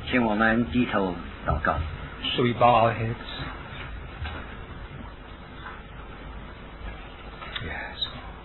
请我们低头祷告。 Shall we bow our heads? Yes.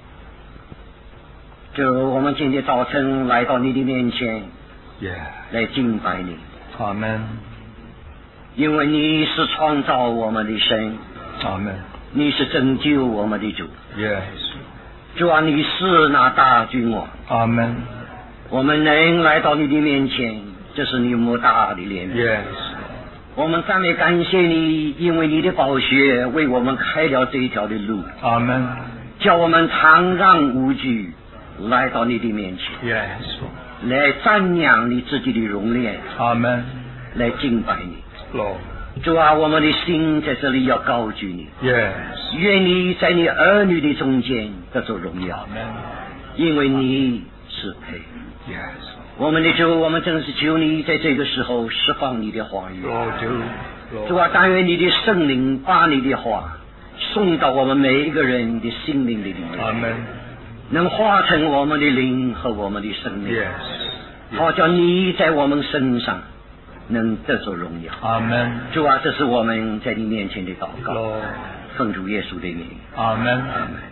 主，我们今天早晨来到你的面前， Yeah. 来敬拜你， Amen. 因为你是创造我们的神， Amen. 你是拯救我们的主。 Yes. 主啊，你是那大君王， Amen. 我们能来到你的面前，这是你莫大的怜悯。 Yes. 我们赞美感谢你，因为你的宝血为我们开了这一条的路， Amen. 叫我们坦然无惧来到你的面前， Yes. 来赞扬你自己的荣耀， Amen. 来敬拜你。 Lord. 主啊，我们的心在这里要高举你， Yes. 愿你在你儿女的中间得着荣耀， Amen. 因为你是配。 Yes. 我们的主，我们真是求你在这个时候释放你的话语。 Lord, do. 主 Lord. 啊，但愿你的圣灵把你的话送到我们每一个人的心灵的里面， Amen. 能化成我们的灵和我们的生命， Yes. 好叫你在我们身上能得着荣耀。 Amen. 主啊，这是我们在你面前的祷告， Lord. 奉主耶稣的名。 Amen. 阿们。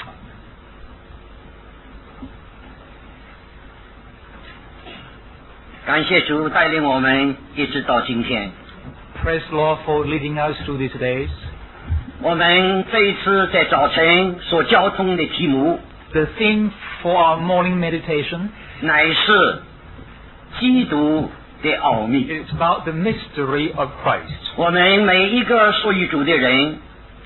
感谢主带领我们一直到今天。 Praise the Lord for leading us through these days. 我们这一次在早晨所交通的题目 The theme for our morning meditation 乃是基督的奥秘。 is about the mystery of Christ. 我们每一个属于主的人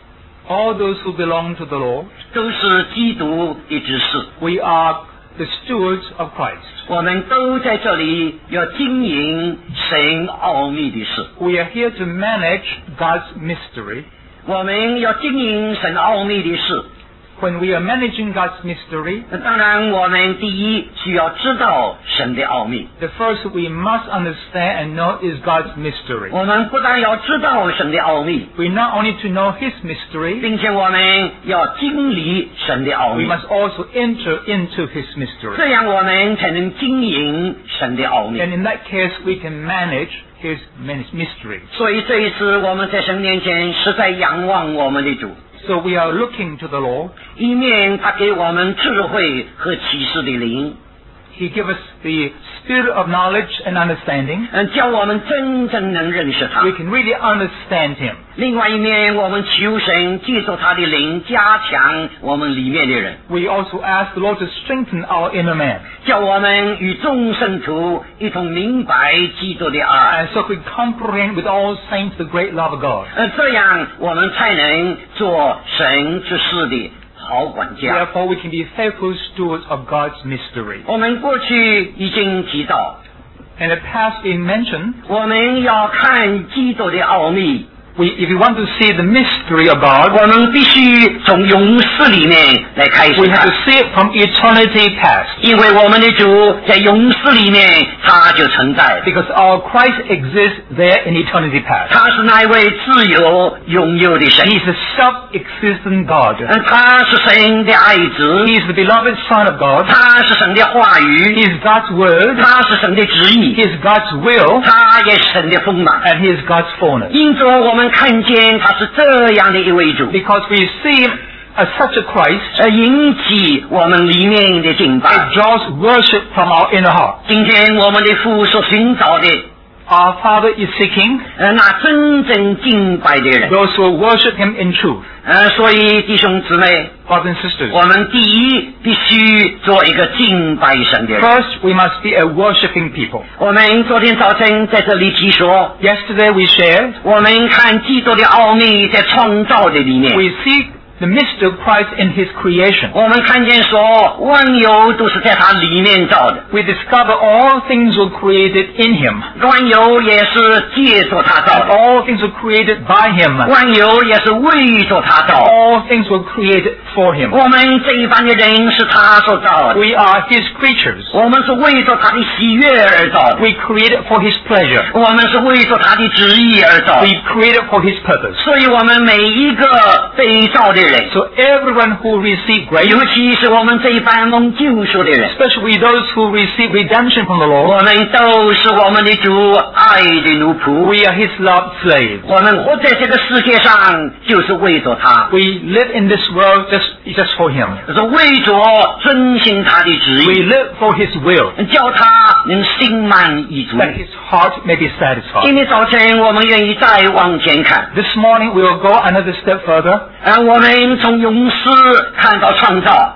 All those who belong to the Lord, 都是基督的执事， we are the stewards of Christ. 我们都在这里要经营神奥秘的事。 We are here to manage God's mystery. 我们要经营神奥秘的事， When we are managing God's mystery, 当然我们第一需要知道神的奥秘。 the first we must understand and know is God's mystery. 我们不但要知道神的奥秘， We not only to know His mystery, 并且我们要经历神的奥 we 秘， must also enter into His mystery. 这样我们才能经营神的奥秘。 And in that case, we can manage His mystery. 所以这一次我们在神面前实在仰望我们的主， So we are looking to the Lord. 一面他给我们智慧和启示的灵， He gives us the spirit of knowledge and understanding. 叫我们真正能认识他。 We can really understand Him. 另外一面，我们求神借助他的灵加强我们里面的人， We also ask the Lord to strengthen our inner man. 叫我们与众圣徒一同明白基督的爱。 And so we comprehend with all saints the great love of God. 这样我们才能做神之事的好管家。 Therefore, we can be faithful stewards of God's mystery. 我们过去已经提到， In the past, we mentioned, 我们要看基督的奥秘， if you want to see the mystery of God, 我们必须从永世里面来开始 we have 看 to，see it from eternity past. 因为我们的主在永世里面他就存在， Because our Christ exists there in eternity past. 他是那一位自由拥有的神， He is a self-existent God. 他是神的爱子， He is the beloved Son of God. 他是神的话 He 语， is God's word. 他是神的旨 He 意， is God's will. 他也是神的丰满。 And He is God's fullness. 因着我们看见他是这样的一位主， Because we see Him as such a Christ, 引起我们里面的敬拜。 it draws worship from our inner heart. 今天我们的父所寻找的， Our Father is seeking 那真正敬拜的人。 those who worship Him in truth. 所以弟兄姊妹， Brothers and sisters, 我们第一必须做一个敬拜神的人。 first we must be a worshiping people. 我们昨天早晨在这里提说， Yesterday we shared, 我们看基督的奥秘在创造的里面， we see the mystery of Christ in His creation. 我们看见说万有都是在他里面造的， We discover all things were created in Him. 万有也是借着他造 And 的， all things were created by Him. 万有也是为着他造的。 All things were created for Him. 我们这一班的人是他所造的， We are His creatures. 我们是为着他的喜悦而造的， We created for His pleasure. 我们是为着他的旨意而造的。 We created for His purpose. 所以我们每一个被造的人， 人， So everyone who receive grace, 尤其是我们这一班蒙救赎的人， especially those who receive redemption from the 我 Lord, 们都是我们的主爱的奴仆。 we are His loved slaves. 我们活在这个世界上，就是为着他， We live in this world just for Him. 就是为着遵行他的旨 We 意， live for His will, 叫他能心满意足。 that His heart may be satisfied. 今天早晨，我们愿意再往前看， This morning we will go another step further. 我们从勇士看到创造，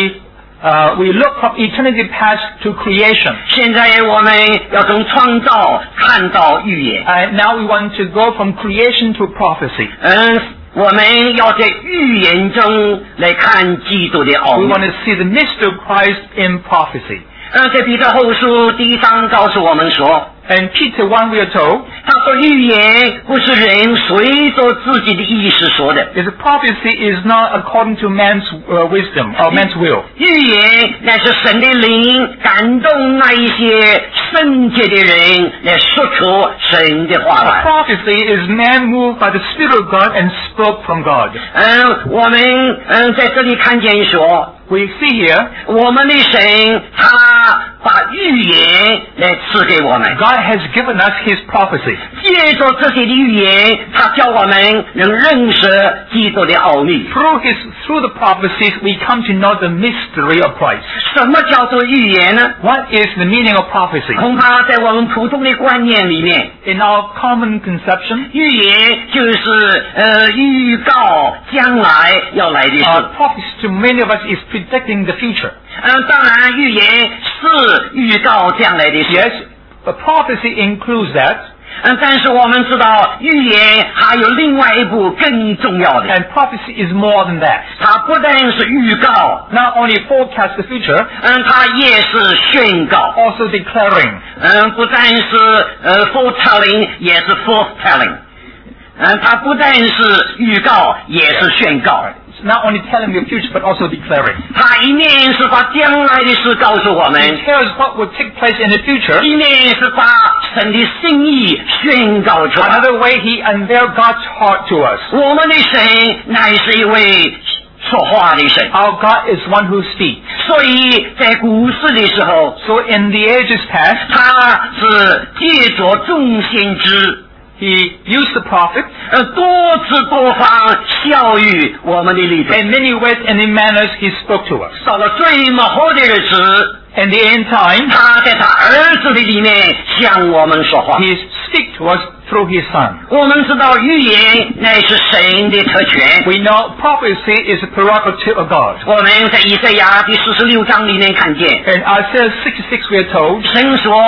We look from eternity past to creation. 现在我们要从创造看到预言。 And now we want to go from creation to prophecy. 我们要在预言中来看基督的奥 We 秘。 want to see the mystery of Christ in prophecy. 在彼得后书第1章告诉我们说， And Peter 1 we are told, 他说预言不是人随着自己的意识说的， is prophecy is not according to man's wisdom or man's will. 预言乃是神的灵感动那一些圣洁的人来说出神的话 A 来。 prophecy is man moved by the Spirit of God and spoke from God. 我们在这里看见说， We see here, 我们的神他把预言来赐给我们， God has given us His prophecy. 借着这些的预言，他叫我们能认识基督的奥秘。 Through the prophecies, we come to know the mystery of Christ. 什么叫做预言呢？ What is the meaning of prophecy? 恐怕在我们普通的观念里面， In our common conception, 预言就是预告将来要来的事。 prophecy to many of us is predicting the future. 当然，预言是预告将来的事。 Yes, but prophecy includes that. 但是我们知道，预言还有另外一步更重要的， And prophecy is more than that. 它不但是预告， Not only forecast the future, 它也是宣告。 also declaring. 不但是foretelling，也是 forthtelling。它不但是预告，也是宣告。 It's not only telling the future, but also declaring. 它一面是把将来的事告诉我 It 们， tells what will take place in the future. 一面是把神的心意宣告出来。 Another way, He unveiled God's heart to us. 我们的神乃是一位说话的神， Our God is one who speaks. 所以在古时的时候， So in the ages past, 他是借着众先知， He used the prophets 多次多方教育我们的历史。 in many ways and in manners. He spoke to us. 到了最末后的日子， In the end time, 他在他儿子的里面向我们说话。 He speaks to us through His Son. 我们知道预言乃是神的特权。 We know prophecy is a prerogative of God. 我们在以赛亚第46章里面看见， In Isaiah 66 we are told, 神说，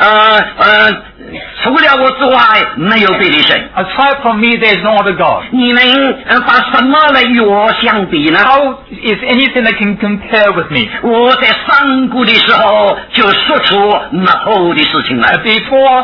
除了我之外，没有别的神。 aside from me there is no other God. 你们把什么来与我相比呢？ How is anything that can compare with me? 我在上古的时候就说出末后的事情来。 Before,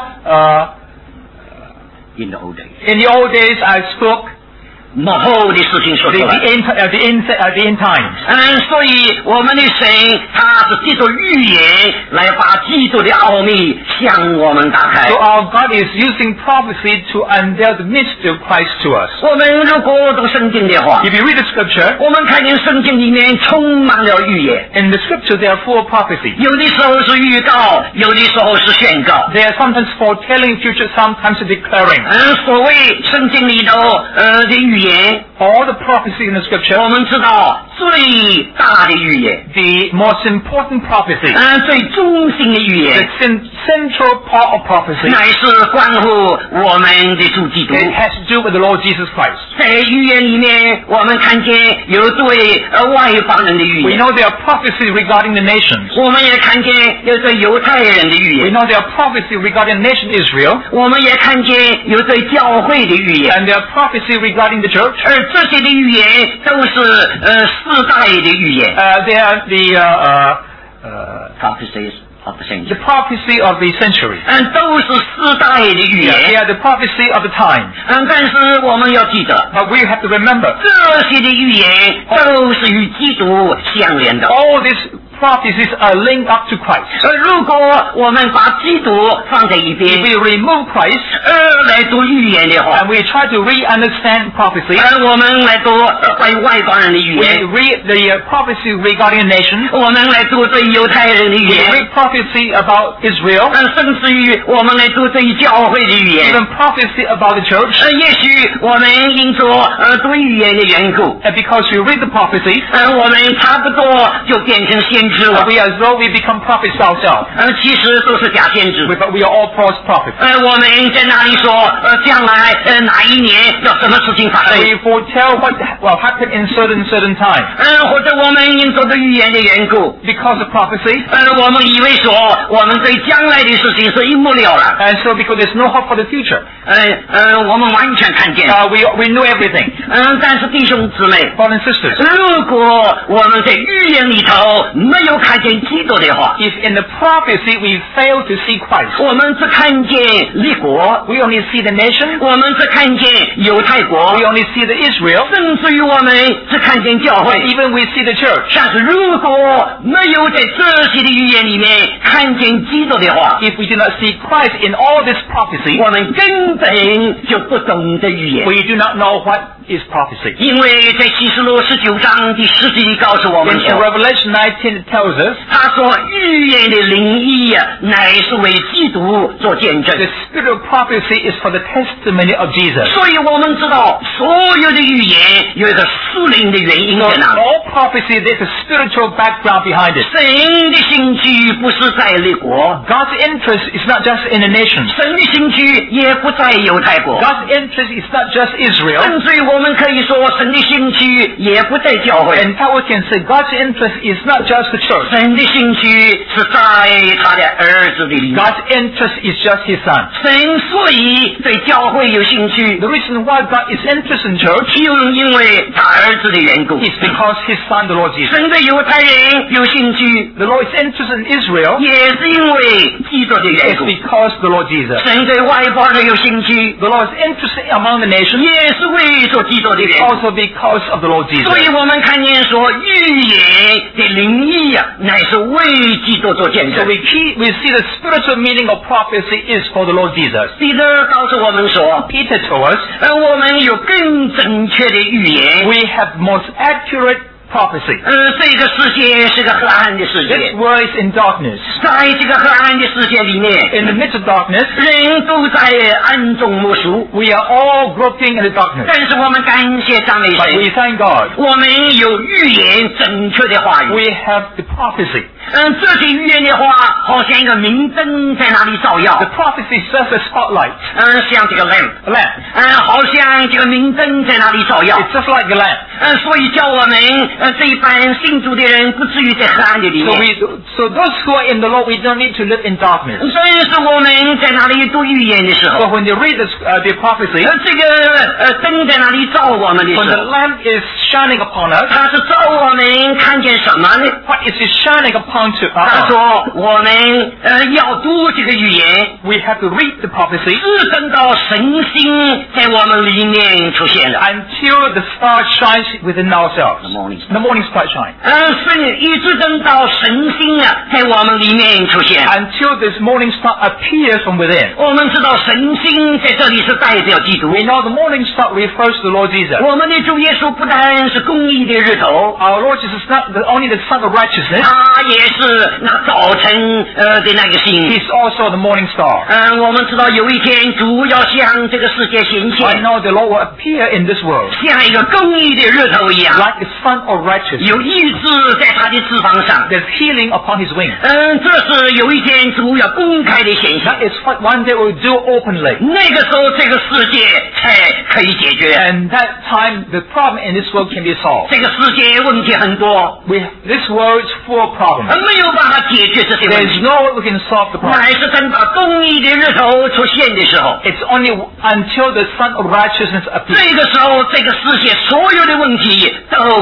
In the old days， in the old days I spoke 末后的事情说出 the 来。 end times. 所以我们的神他是借着预言来把基督的奥秘向我们打开 So。our God is using prophecy to unveil the mystery of Christ to us. 我们如果读圣经的话， If you read the scripture, 我们看见圣经里面充满了预言， in the scripture they are full of prophecy. 有的时候是预告，有的时候是宣告。 They are sometimes foretelling future, sometimes declaring. 所谓圣经里头的预言， All the prophecy in the scripture, 我们知道最大的预言， the most important prophecy, 最中心的预 the 言， central part of prophecy, 乃是关乎我们的主基督。 it has to do with the Lord Jesus Christ. 在预言里面，我们看见有对外邦人的预 We 言， know there are prophecies regarding the nations. 我们也看见有对犹太人的预 We 言， know there are prophecies regarding the nation Israel, 我们也看见有对教会的预言， and there are prophecies regarding the church. 而这些的预言都是世代的预言。 They are Prophecies of the the century， prophecy of the century. 都是世代的预 They 言。 are the prophecy of the time. 但是我们要记得， But we have to remember, 这些的预言都是与基督相连的。 all these prophecies are linked up to Christ. 如果我们把基督放在一边， If we remove Christ 来读预言的话， and we try to re-understand prophecy, 我们来读关于外邦人的预 we 言， read the prophecy regarding a nation, 我们来读对犹太人的预 we 言， read prophecy about Israel, 甚至于我们来读对于教会的预言。 even prophecy about the church, 也许我们因着读预言的缘故， and because we read the prophecies, 我们差不多就变成先知了。 we as though we become prophets ourselves. 其实都是假先知。 But we are all false prophets. 我们在那里说，将来哪一年要什么事情发生？ We foretell what will happen in certain time. 或者我们因着对预言的缘故， Because of prophecy, 我们以为说我们对将来的事情是一目了然。 and so because there's no hope for the future, 我们完全看见。 we know everything. 但是弟兄姊妹， Brothers and sisters, 如果我们在预言里头没有看见基督的话， if in the prophecy we fail to see Christ, 我们只看见立国， we only see the nation, 我们只看见犹太国， we only see the Israel, 甚至于我们只看见教会。 even we see the church. 但是如果没有在这些的预言里面看见基督的话， If we do not see Christ in all this prophecy, 我们根本就不懂得预言。 we do not know what is prophecy. 因为在启示录19章第10节告诉我们 In 说， Revelation 19 it tells us, 他说预言的灵意乃是为基督做见证。 the spirit of prophecy is for the testimony of Jesus. 所以我们知道所有的预言有一个属灵的原因 So 在那里。 all prophecy, there's a spiritual background behind it. 神的兴趣不是在立国， God's interest is not just in the nation. 神的兴趣也不在犹太国， God's interest is not just Israel. 甚至于我们可以说神的兴趣也不在教会， In fact, we can say God's interest is not just the church. 神的兴趣是在他的儿子的里面。 God's interest is just His Son. 神所以对教会有兴趣， The reason why God is interested in church 因为他儿子的缘故。 is because His Son, the Lord Jesus. 神对犹太人有兴趣， The Lord is interested in Israel 也是因为基督的缘 is 故。 because the Lord Jesus. 神对外邦人有兴趣， The Lord is interested among the nations 也是为着基督的缘故。 also because of the Lord Jesus. 所以我们看见说，预言的灵意乃是为基督做见 So 证。 we see the spiritual meaning of prophecy is for the Lord Jesus. 彼得告诉我们说， Peter told us 我们有更正确的预言。 we have most accurate prophecy. 这个世界是个黑暗的世 This 界， world is in darkness. 在这个黑暗的世界里面， In the midst of darkness, 人都在暗中摸索。 we are all groping in the darkness. 但是我们感谢赞美 But we 神， thank God. 我们有预言正确的话语。 We have the prophecy. 这些预言的话，好像一个明灯在那里照耀 The，prophecy serves as spotlight. 像这个 lamp， A lamp. 好像这个明灯在那里照耀。 It's just like a lamp. 所以叫我们这一般信主的人不至于在黑暗的里 So 面。 so those who are in the Lord, we don't need to live in darkness. 所以说我们在那里读预言的时 So 候， when you read the prophecy, 这个灯在那里照我们的 when 时 the 候， lamp is shining upon us, 它是照我们看见什么呢？ what is it shining upon to 他 us? 说我们要读这个预言， We have to read the prophecy 是等到神星在我们里面出现了。 until the star shines within ourselves. The morning The morning star shine. 是一直等到神星在我们里面出现。 Until this morning star appears from within. 我们知道神星在这里是代表基督。 We know the morning star refers to the Lord Jesus. 我们的主耶稣不但是公义的日头， Our Lord Jesus is not only the Son of righteousness, 他也是那早晨的那个星。 He's also the morning star. 我们知道有一天主要向这个世界显 I 现， know the Lord will appear in this world 像一个公义的日头一样， like the Son of righteousness. 有医治在他的翅膀上。 There's healing upon His wings. 这是有一天主要公开的显现， That is what one day we'll do openly. 那个时候这个世界才可以解决。 And that time, the problem in this world can be solved. 这个世界问题很多， This world is full of problems. 没有办法解决这些问 There's 题， no way we can solve the 乃 problem. 是等到公义的日头出现的时候， It's only until the Son of righteousness appears. 这个时候这个世界所有的问题都解决了。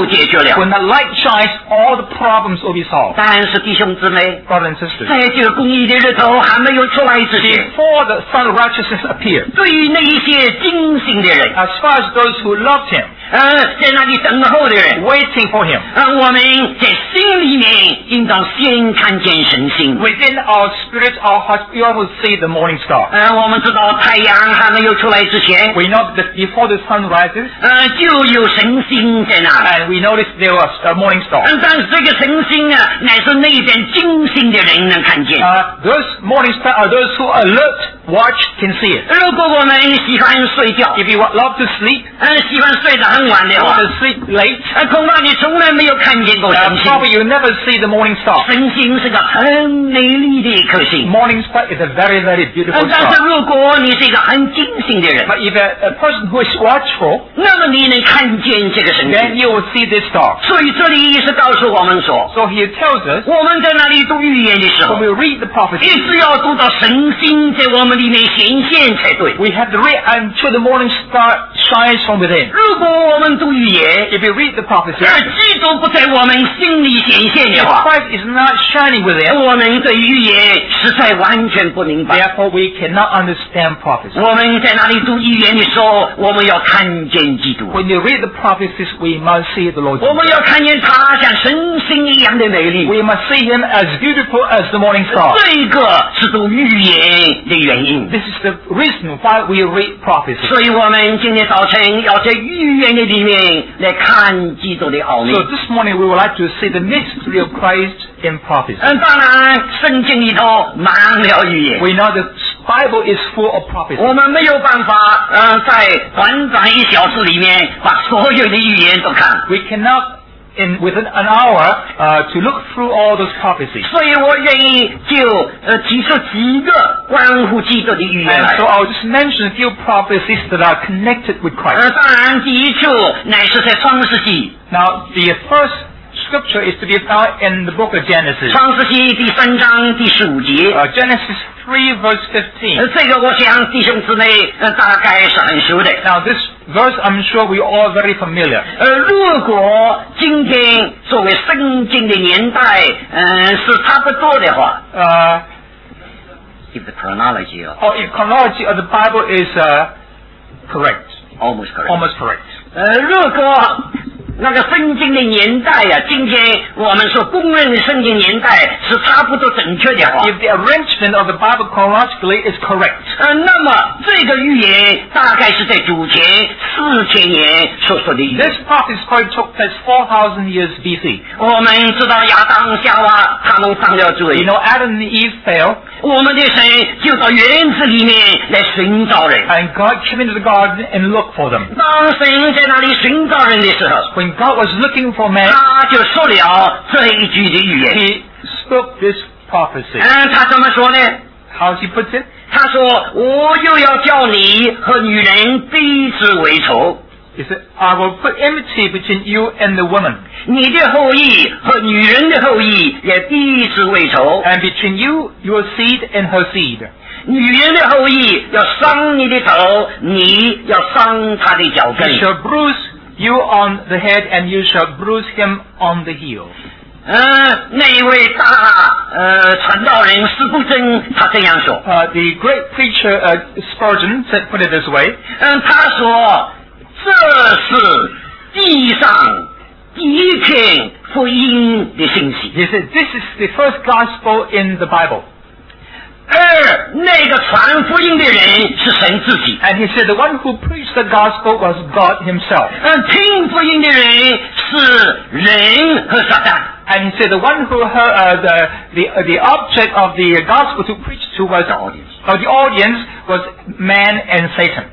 了。 When the light shines, all the problems will be solved. 但是弟兄姊妹， Brothers and sisters, 在这个公义的日头还没有出来之前， before the Son of Righteousness appeared, 对于那一些精心的人， as far as those who loved him, 在那里等候的人， waiting for him, 我们在心里面应当先看见神星。 within our spirit, our hearts, we will see the morning star. 我们知道太阳还没有出来之前， We know that before the sun rises, 就有神星在那里。 and we notice there was a morning star. 但是这个神星啊，乃是那边精心的人能看见。 Those morning stars are those who alert, watch, can see it. 如果我们喜欢睡觉， If you love to sleep, 喜欢睡得很晚的 want 话， to sleep late, 恐怕你从来没有看见过神星。 probably you never see the morning star. 神星是个很美丽的一颗星， Morning star is a very, very beautiful 但是 star. 如果你是一个很精心的人， But if a person who is watchful, 那么你能看见这个神 then 星。 you will see this star. 所以这里是告诉我们说， So he tells us, 我们在那里读预言的时候 when，we read the 一 prophecy, 直要读到神星在我们里面显现才对。 we have to read until the morning star shines from within. 如果我们读预言， If you read the prophecy, 而基督不在我们心里显现的 if 话， Christ is not shining within, 我们对预言实在完全不明白。 therefore we cannot understand prophecy. 我们在那里读预言的时候，我们要看见基督， When you read the prophecies, we must see the Lord 我们 Jesus. 要看见他像神星一样的美丽。 We must see him as beautiful as the morning star. 这个是读预言的原因。 This is the reason why we read prophecy. 所以我们今天早晨要在预言的里面来看基督的奥秘。 So this morning we would like to see the mystery of Christ in prophecy. 当然，圣经里头满了预言， We know the Bible is full of prophecy. 我们没有办法，在短短1小时里面把所有的预言都看。 We cannot, within an hour, to look through all those prophecies. 所以我愿意就提出几个关乎基督的预言 And 来 so。I'll just mention a few prophecies that are connected with Christ. 当然，第一处乃是在创世纪， Now, the first scripture is to be found in the book of Genesis. 创世纪第3章第15节。 Genesis 3 verse 15. 这个我想弟兄姊妹大概是很熟的。 Now, this verse I'm sure we all very familiar. 如果今天作为圣经的年代，是差不多的话， if the chronology of Or if chronology of the Bible is correct, almost correct， almost correct. 如果那个圣经的年代啊，今天我们所公认的圣经年代是差不多准确的话， If the arrangement of the Bible chronologically is correct, 那么这个预言大概是在主前4000年所说的预言。 this prophecy probably took place 4,000 years BC. 我们知道亚当夏娃他们犯了罪 You，know, Adam and Eve fell, 我们的神就到园子里面来寻找人。 and God came into the garden and looked for them. 当神在那里寻找人的时候， When God was looking for man, 他就说了这一句的预言。 He spoke this prophecy. 他怎么说呢？ How he puts it? 他说：“我又要叫你和女人彼此为仇， He said, I will put enmity between you and the woman, 你的后裔和女人的后裔也彼此为仇。 and between you, your seed and her seed. 女人的后裔要伤你的头，你要伤他的脚 He 跟。 shall bruise you on the head, and you shall bruise him on the heel. 那一位大传道人司布真，他这样说。 The great preacher Spurgeon said, put it this way, 他说这是地上第一篇福音的信息。 he said, this is the first gospel in the Bible. 而那个传福音的人是神自己。 And he said, the one who preached the gospel was God himself. 听福音的人是人和撒旦。 And he said, the one who heard the object of the gospel to preach to was the audience was man and Satan.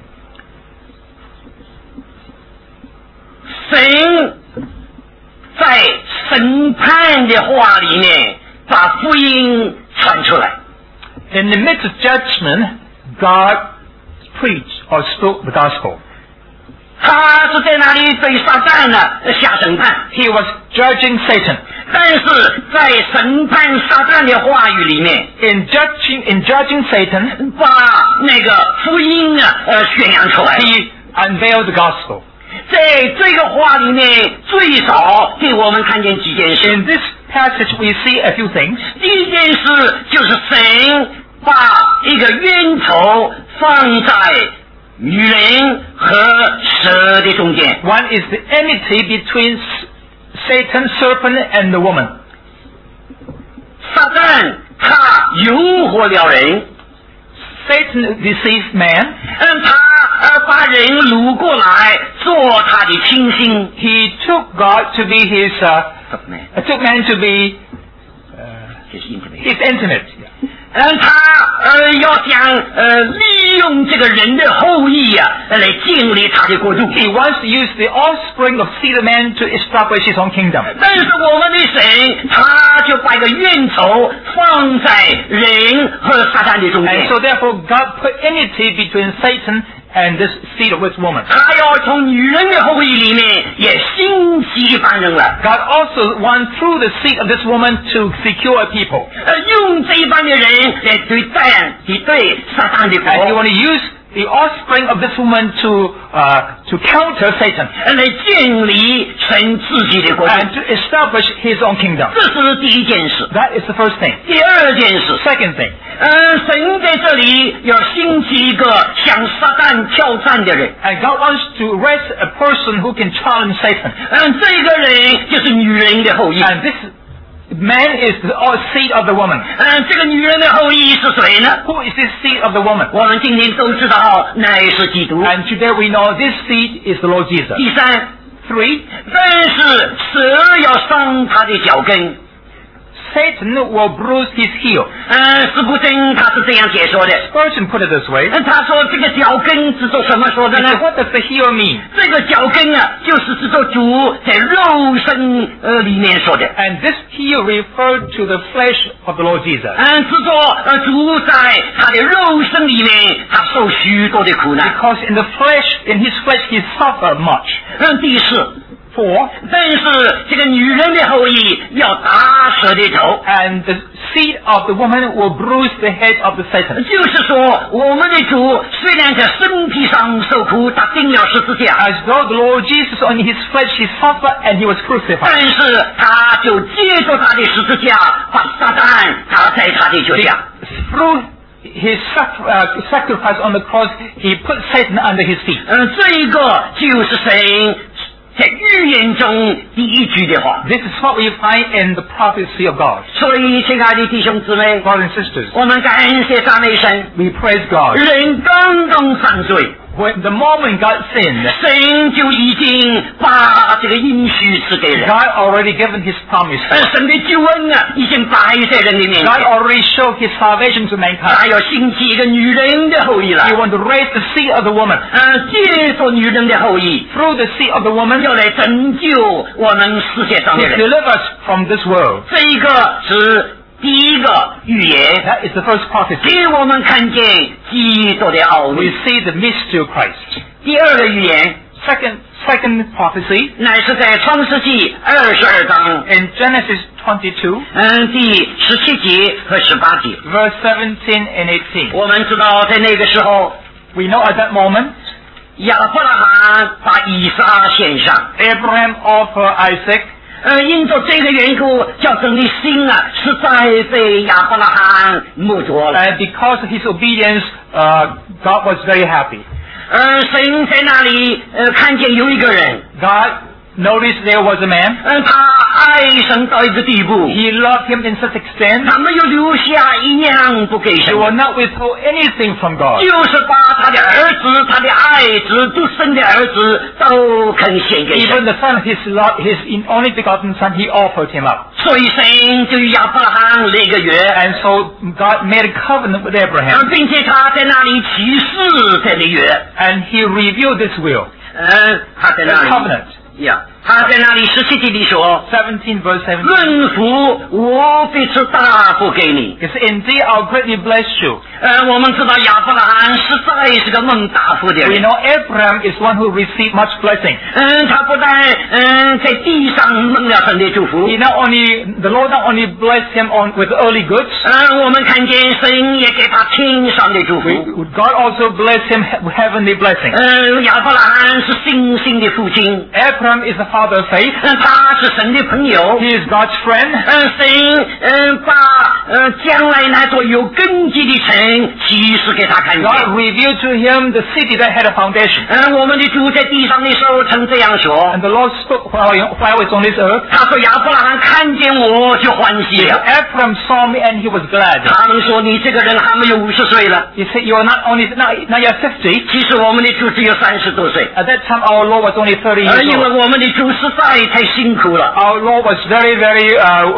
神在审判的话里面把福音传出来。 In the midst of judgment, God preached or spoke the gospel. 他是在那里对撒旦呢下审判， He was judging Satan. 但是在审判撒旦的话语里面， In judging Satan, 把那个福音宣扬出来。 he unveiled the gospel. 在这个话里面，最少给我们看见几件事。 In this passage, we see a few things. 第一件事就是神把一个冤仇放在女人和蛇的中间。 One is the enmity between Satan, serpent, and the woman. 撒旦他诱惑了人， Satan deceives man. 他把人掳过来做他的亲信。 He took God to be his, took man to be his intimate. 他要想利用这个人的后裔来建立他的国度。 He wants to use the offspring of seed of man to establish his own kingdom. 但是我们的神，他就把一个冤仇放在人和撒旦的中间。 And so therefore God put enmity between Satan and this seed of this woman. 他要从女人的后裔里面也兴起一般人来。 God also wants through the seed of this woman to secure a people. 用这一般的人来对撒旦的 And he 国， want to use the offspring of this woman to counter Satan 来建立神自己的国度。 and to establish his own kingdom. 这是第一件事。 That is the first thing. 第二件事， Second thing, 神在这里要兴起一个向撒旦挑战的人。 and God wants to raise a person who can challenge Satan. 这个人就是女人的后裔。 And this man is the seed of the woman. 这个女人的后裔是谁呢？ Who is this seed of the woman? 我们今天都知道，乃是基督。 And today we know this seed is the Lord Jesus. 第三， 3, 但是蛇要伤他的脚跟。 Satan will bruise his heel. 司布真他是这样解说的。 Spurgeon put it this way. 他说这个脚跟是做什么说的 He 呢？ said, what does the heel mean? 这个脚跟就是指着主在肉身里面说的。 And this heel referred to the flesh of the Lord Jesus. 指着主在他的肉身里面，他受许多的苦难。 Because in his flesh, he suffered much. 第四。 4, 但是这个女人的后裔要打蛇的头， and the seed of the woman will bruise the head of the Satan. 就是说，我们的主虽然在身体上受苦，他钉了十字架， As though the Lord Jesus on his flesh he suffered and he was crucified. 但是他就借着他的十字架，把撒旦打在他的脚下。 Through his sacrifice on the cross, he put Satan under his feet. 这一个就是神在预言中第一句的话。 This is what we find in the prophecy of God. 所以，亲爱的弟兄姊妹， Brothers and sisters, 我们感谢赞美神。 we praise God. 人刚刚犯罪， When the moment God sinned, 神就已经把这个应许赐给人。 God already given his promise. 神的救恩已经摆在人的面 God 前。 already showed his salvation to 他 mankind. 要兴起一个女人的后裔来 He，want to raise the seed of the woman. 借着女人的后裔， Through the seed of the woman, 要来拯救我们世界上 to 的人。 deliver us from this world. 这一个是第一个预言， That is the first prophecy. 给我们看见基督的奥 We 秘。 see the mystery of Christ. 第二个预言， Second prophecy, 乃是在创世纪22章， in Genesis 22, 第17节和18节。 verse 17 and 18. 我们知道，在那个时候， We know at that moment, 亚伯拉罕把以撒献上。 Abraham offered Isaac. 因着这个缘故，叫神的心实在被亚伯拉罕摸着了。 And because of his obedience, God was very happy. 神在那里看见有一个人， God noticed there was a man. 他爱神到一个地步， He loved him in such extent, 他没有留下一样不给 he 神， will not withhold anything from God. 就是把他的儿子、他的爱子、独生的儿子都肯献给 Even 神。 the son of his only begotten son, he offered him up. 所以神就与亚伯拉罕立个约， And so God made a covenant with Abraham. 并且他在那里启示这个约。 And he revealed this will, 他在 the 那里 covenant. 呀，他在那里17节里说 17 verse 17. 论福，我必赐大福给你。 It's indeed I'll greatly bless you. 我们知道亚伯拉罕实在是个蒙大福的 We 人。 know Abraham is one who received much blessing. 他不但在地上蒙了神的祝福， The Lord not only blessed him with earthly goods, 我们看见神也给他天上的祝福。 God also blessed him with heavenly blessing. 亚伯拉罕是信心的父亲， Abraham is the father of faith. 他是神的朋友。 He is God's friend. 神把将来那座有根基的城启示给他看见。 God revealed to him the city that had a foundation. 我们的主在地上的时候曾这样说， And the Lord spoke while he was on this earth. 他说亚伯拉罕看见我就欢喜了。 Abraham saw me and he was glad. 他们说你这个人还没有50岁了， He said, you are not yet 50. 其实我们的主只有30多岁。 At that time our Lord was only 30 years 因为 old. 我们的主实在太辛苦了。 Our Lord was very, very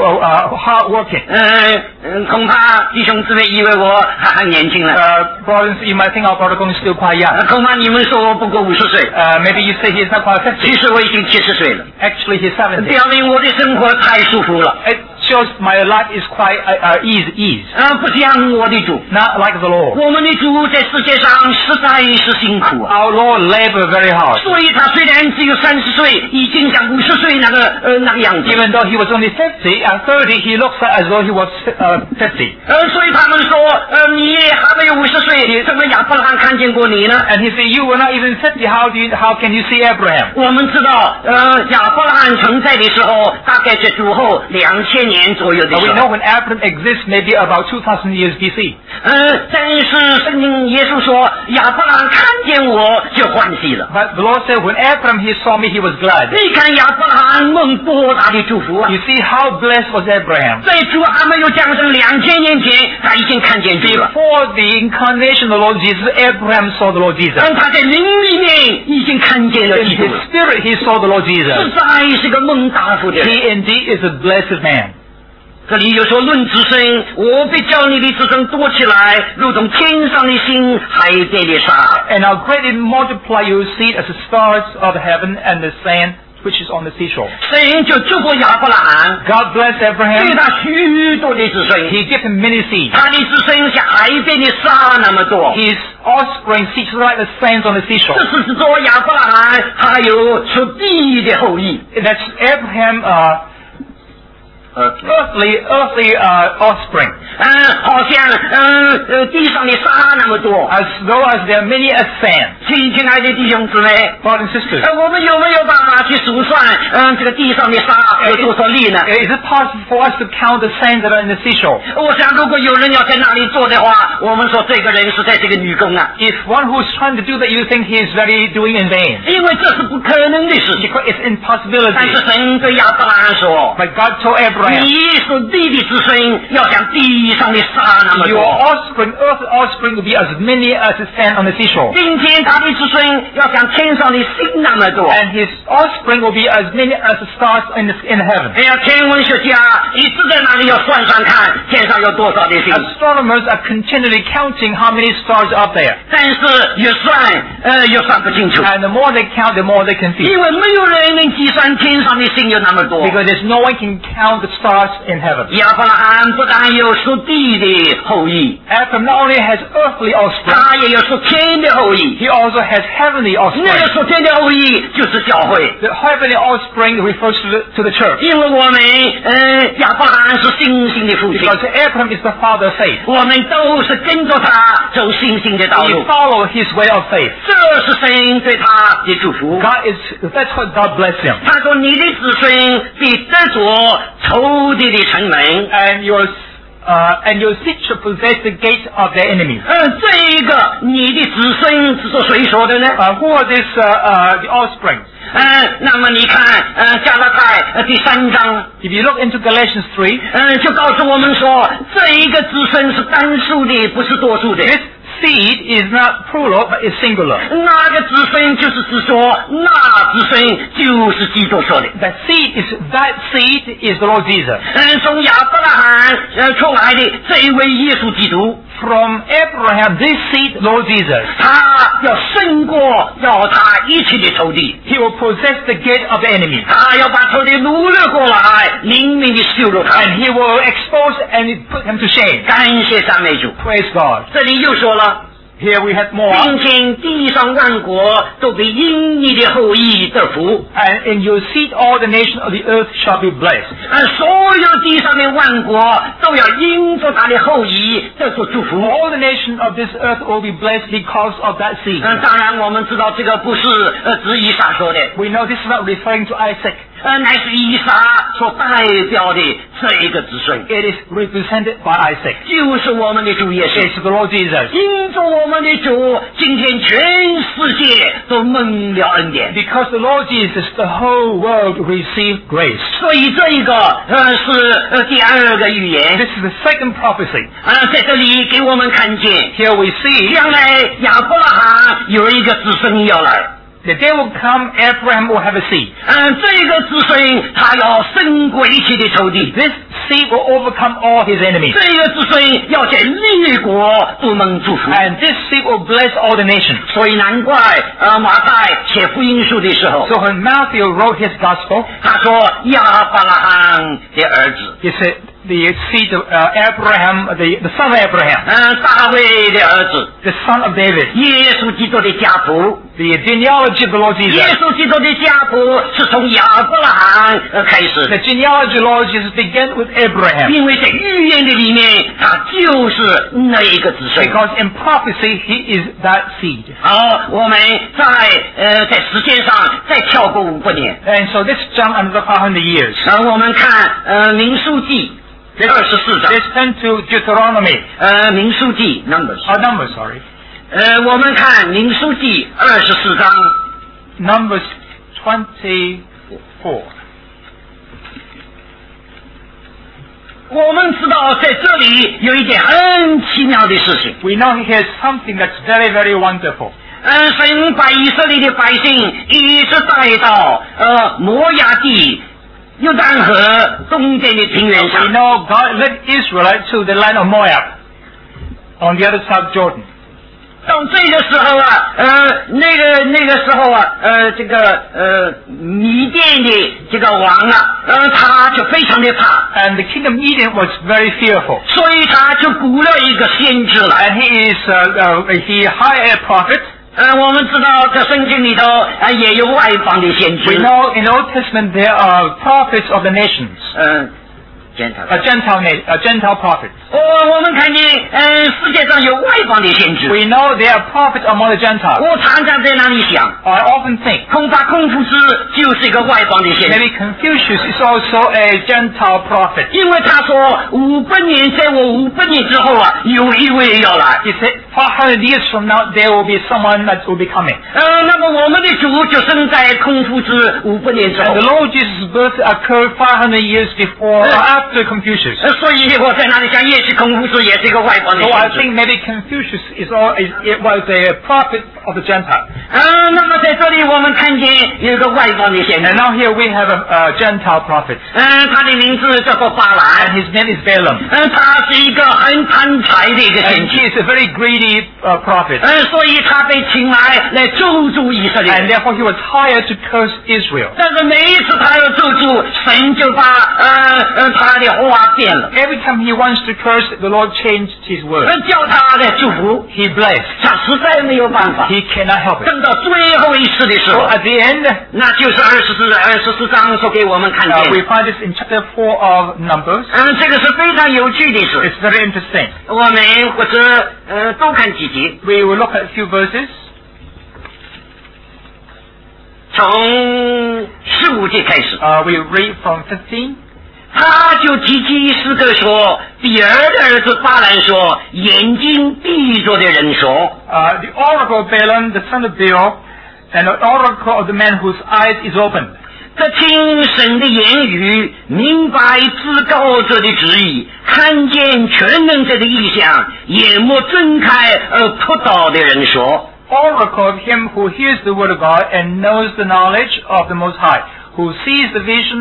hard working. 恐怕弟兄姊妹以为我还很年轻了。 Brothers, you might think our brother is still quite young. 恐怕你们说我不过50岁。 Maybe you say he's not quite 50. 其实我已经70岁了。 Actually, he's 70. 表明我的生活太舒服了。 It shows my life is quite ease. 不像我的主。 Not like the Lord. 我们的主在世界上实在是辛苦啊。 Our Lord labored very hard. 所以他虽然只有30岁，已经像50岁那个样子。 Even though he was only 50 and 30, he looks as though he was 50. 所以他们说，你还没有50岁，怎么亚伯拉罕看见过你呢？ And he said, you were not even 50. How can you see Abraham? 我们知道，亚伯拉罕存在的时候，大概在主后2000年左右的 We 时 know 候。 when Abraham exists, maybe about 2,000 years BC. 但是圣经耶稣说，亚伯拉罕看见我就欢喜了。 But the Lord said, when Abraham he saw me, he was glad. 你看亚伯拉罕蒙多大的祝福啊！ You see how blessed was Abraham. 在主还没有降生2000年前，他已经看见主了。 Before the incarnation of the Lord Jesus, Abraham saw the Lord Jesus. 他在灵里面已经看见了 In 基督 his 了。 spirit, he saw the Lord 实 Jesus. 在是个蒙大福的人。 He indeed is a blessed man. 这里有说论子孙，我必叫你的子孙多起来，如同天上的星、海边的沙。 And I'll greatly multiply your seed as the stars of heaven and the sand which is on the seashore. 神就祝福亚伯拉罕， God bless 给 Abraham. 他许多的子孙。 He gave him many seeds. 他的子孙像海边的沙那么多。 His offspring seeds like the sands on the seashore. 这是说亚伯拉罕他有属地的后裔。 That's Abraham earthly offspring. 好像地上的沙那么多。 As though as there are many as sand. 亲爱的弟兄姊妹， Brothers and sisters. 我们有没有办法去数算这个地上的沙有多少粒呢？ Is it possible for us to count the sands that are in the seashore? 我想，如果有人要在那里做的话，我们说这个人实在是个女工啊， If one who is trying to do that, you think he is very doing in vain. 因为这是不可能的事情。 Because it's 但 impossibility. 是神对亚伯拉罕说 But God told：“ Abraham, 你属地的子孙要像地上的沙那么 your 多， offspring, earth's offspring will be as many as the sand on the seashore. 并且他的子孙要像天上的星那么多。” And his offspring will be as many as the stars in heaven. 哎呀，天文学家一直在那里要算算看，天上有多少的星。 Astronomers are continually counting how many stars are up there. 但是越算不清楚， And the more they count, the more they confuse. 因为没有人能计算天上的星有那么多。 Because there's no one can count the stars in heaven. 亚伯拉罕不但有属地的后裔， Abraham not only has earthly offspring, 他也有属天的后裔。 he also has heavenly 那 offspring. 个属天的后裔就是教会。 The heavenly offspring refers to the church. 因为我们亚伯拉罕是信心的父亲， Because Abraham is the father of faith. 我们都是跟着他走信心的道 We 路。 follow his way of faith. 这是神对他的祝福。 That's what God bless him. 他说：“你的子孙必得着仇敌的城门。” And your seed shall possess the gate of their enemies. 这一个你的子孙是谁说的呢？ Who are the offspring? 那么你看，加拉太第3章， If you look into Galatians 3, 就告诉我们说，这一个子孙是单数的，不是多数的。 this seed is not plural, but is singular. 那个子孙就是指说，那子孙就是基督说的。 That seed is the Lord Jesus. 从亚伯拉罕出来的这一位耶稣基督， From Abraham, this seed, Lord Jesus. 他要胜过要他一切的仇敌。 He will possess the gate of the enemy. 他要把仇敌掳掠过来，明明的羞辱他。 And he will expose and put him to shame. 感谢赞美主。 Praise God. 这里又说了。 Here we have more. 并且地上万国都被因你的后裔得福。 And in your seed all the nations of the earth shall be blessed. 所有地上的万国都要因着他的后裔得着祝福。 All the nations of this earth will be blessed because of that seed. 当然我们知道这个不是指以撒说的。 We know this is not referring to Isaac. 乃是以撒所代表的这一个子孙。 It is represented by Isaac. 就是我们的主耶稣。 It's the Lord Jesus. 因着我们的主，今天全世界都蒙了恩典。 Because the Lord Jesus, the whole world received grace. 所以这一个是第二个预言。 This is the second prophecy. 在这里给我们看见 Here we see 将来亚伯拉罕有一个子孙要来。 the day will come, Abraham will have a seed. 这个子孙他要胜过一切的仇敌。 This seed will overcome all his enemies. 这个子孙要在列国都能祝福。 And this seed will bless all the nations. 所以难怪马太写福音书的时候， So when Matthew wrote his gospel, 他说亚伯拉罕的儿子。 he said the seed of Abraham, the son of Abraham, 大卫的儿子， the son of David, 耶稣基督的家谱。 the genealogy of the Lord 耶 Jesus. 稣基督的家谱是从亚伯拉罕开始 The 的， genealogy of the Lord Jesus began with Abraham. 因为在预言的里面，他就是那一个子孙。 Because in prophecy, he is that seed. 好，我们在时间上再跳过500年。 And so let's jump another 500 years. 我们看民数记24章， Let's turn to Deuteronomy. 民数记 Numbers。 Numbers, sorry. 我们看民数记24章 Numbers 24. 我们知道在这里有一件很奇妙的事情。 We know here's something that's very, very wonderful. 神把以色列的百姓一直带到摩押地约旦河中间的平原 We 上。 know God led Israelites to the land of Moab on the other side of Jordan. 到这个时候那个时候这个米甸的这个王他就非常的怕， And the king of Midian was very fearful. 所以他就雇了一个先知来。 And he hired a prophet. 我们知道在圣经里头也有外邦的先知。 We know in the Old Testament there are prophets of the nations. Gentile prophets. 我们看见世界上有外邦的先知。 We know there are prophets among the Gentiles. 我常常在那里想， I often think 恐怕孔夫子就是一个外邦的先知， maybe Confucius is also a Gentile prophet. 因为他说500年，在我500年之后有一位要来。 He said 500 years from now there will be someone that will be coming. 那么我们的主就生在孔夫子500年之 And 后 the。Lord Jesus' birth occurred 500 years before or after Confucius. 所以我在那里想，也许孔夫子也是一个外邦的 So I 先知。 think maybe Confucius was a prophet of the Gentile. 那么在这里我们看见有一个外邦的先知 And，now here we have a Gentile prophet. 他的名字叫做巴 And 兰。 his name is Balaam. 他是一个很贪财的一个 And 先 he 知。 is a very greedy prophet. 所以他被请来咒诅以色列 And。therefore he was hired to curse Israel. 但是每一次他要咒诅，神就把他的话变了， Every time he wants to curse, the Lord changed his word. 叫他来祝福， He blessed. 他实在没有办法。 He cannot help it. 等到最后一次的时 So 候， at the end, 那就是24章所给我们看 we 见。 find this in chapter 4 of Numbers. 这个是非常有趣的事。 It's very interesting. 我们或者多看几节， We will look at a few verses. 从15节开始。 We read from 15. 他就提起诗歌说，比尔的儿子巴兰说，眼睛闭着的人说， The oracle of Balaam, the son of Beor, and the oracle of the man whose eyes is opened. 他听神的言语，明白至高者的旨意，看见全能者的意象，眼目睁开而扑倒的人说， Oracle of him who hears the word of God and knows the knowledge of the Most High, who sees the vision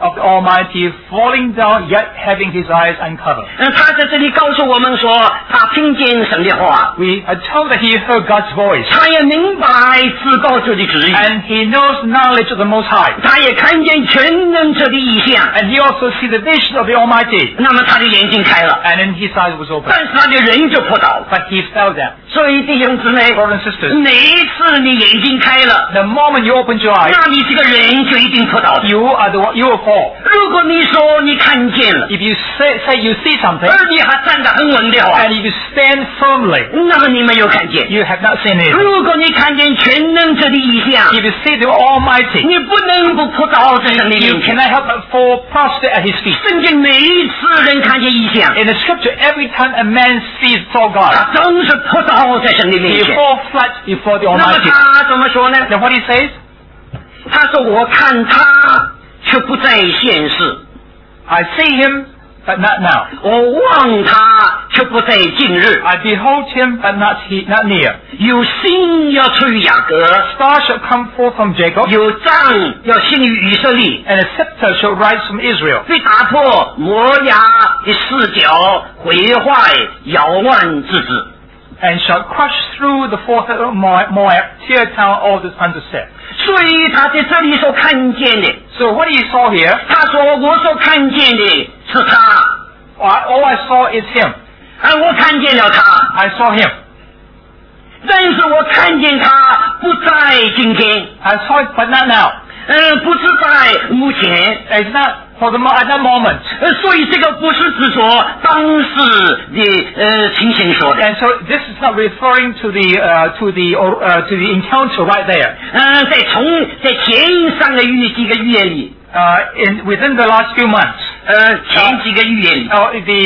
of the Almighty falling down, yet having his eyes uncovered. 他在这里告诉我们说，他听见神的话， We are told that he heard God's voice, 他也明白至高者的旨意， and he knows knowledge of the Most High, 他也看见全能者的意象。 and he also sees the vision of the Almighty, 那么他的眼睛开了， and then his eyes was open. 但是他的人就扑倒了。 But he fell down. 所以弟兄姊妹， Brothers and sisters, 每一次你眼睛开了， the moment you open your eyes, 那你这个人就一定扑倒的。 you will fall. 如果你说你看见了， If you say you see something, 而你还站得很稳的话， and if you stand firmly, 那么你没有看见。 you have not seen it. 如果你看见全能者的意象， If you see the Almighty, 你不能不扑倒在神的 you 面前。 cannot help but fall prostrate at his feet. 圣经每一次人看见异象， In the scripture, every time a man saw 他 God, 总是扑倒在神的面 he 前。 fall flat before the 那么 Almighty. 他怎么说呢？ Then what he says? 他说：“我看他，却不在现世； I see him, but not now. 我望他，却不在近日。 I behold him, but not near. 有星要出于雅各， Star shall come forth from Jacob, 有杖要兴于以色列， and a scepter shall rise from Israel. 被打破摩押的四角，毁坏摇乱之子。” And shall crush through the forehead of Moab, tear down all the sons of Seth. 所以他在这里所看见的， So what he saw here, 他说：“我所看见的是他， all I saw is him. 我看见了他， I saw him. 但是我看见他不在今天， I saw it, but not now. 不是在目前。” It's not at that moment. 所以这个不是指说当时的情形说的。 And so this is not referring to the encounter right there. 在前3个月几个月里， Within the last few months. 前几个月里，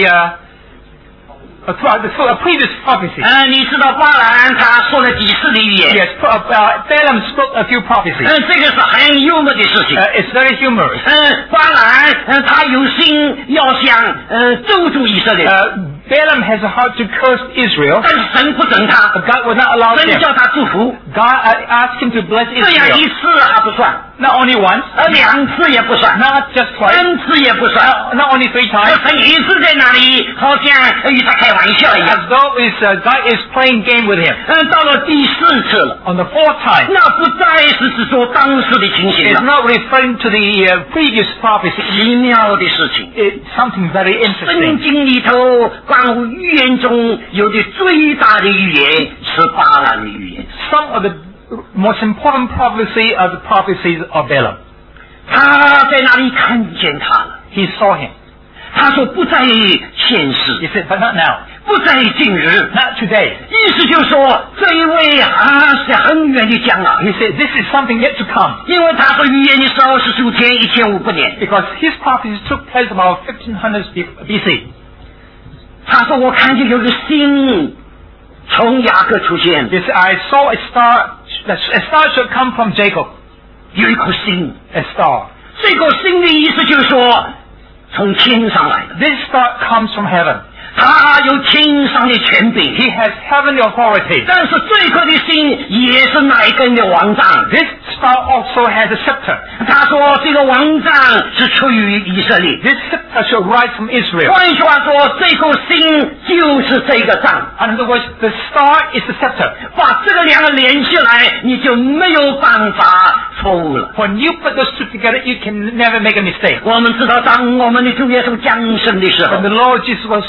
The previous prophecy. 你知道巴兰他说了几次的预言？ Yes, Balaam spoke a few prophecies. 这个是很幽默的事情。 It's very humorous. 巴兰他有心要想咒诅以色列， Balaam has a heart to curse Israel, 但是神不准他， but God would not allow 神 him. 叫他祝福， God asked him to bless 这样 Israel. 一次还不算， Not only once, 2次也不算， not just twice, 3次也不算， not only 3 times. 神一直在那里，好像与他开玩笑一 As 样。 though God is playing game with him. 到了第4次了， On the 4th time, 那不再是指说当时的情形 it's 了， not referring to the previous prophecy. 奇妙的事情。 It's something very 圣 interesting. 经里头关于预言中有的最大的预言是巴兰的预言。 Some of the most important prophecy are the prophecies of Balaam. 他在那里看见他了， He saw him. 他说不在现世， He said, but not now. 不在近日， Not today. 意思就是说这一位是很远的将来， He said, this is something yet to come. 因为他所预言的时候是主前1500年。 Because his prophecy took place about 1500 BC. 他说我看见有个星从雅各出现， He said, I saw a star should come from Jacob. 有一颗星， A star. 这个星的意思就是说从天上来的， This star comes from heaven. 他有天上的权柄。 He has heavenly authority. 但是这颗的星也是那一根的王杖。 This star also has a scepter. 他说这个王杖是出于以色列。 This scepter shall rise from Israel. 换句话说，这颗星就是这个杖。 In other words, the star is the scepter. 把这个2个连起来，你就没有办法错误了。 When you put those two together, you can never make a mistake. 我们知道，当我们的主耶稣降生的时候 When，the Lord Jesus was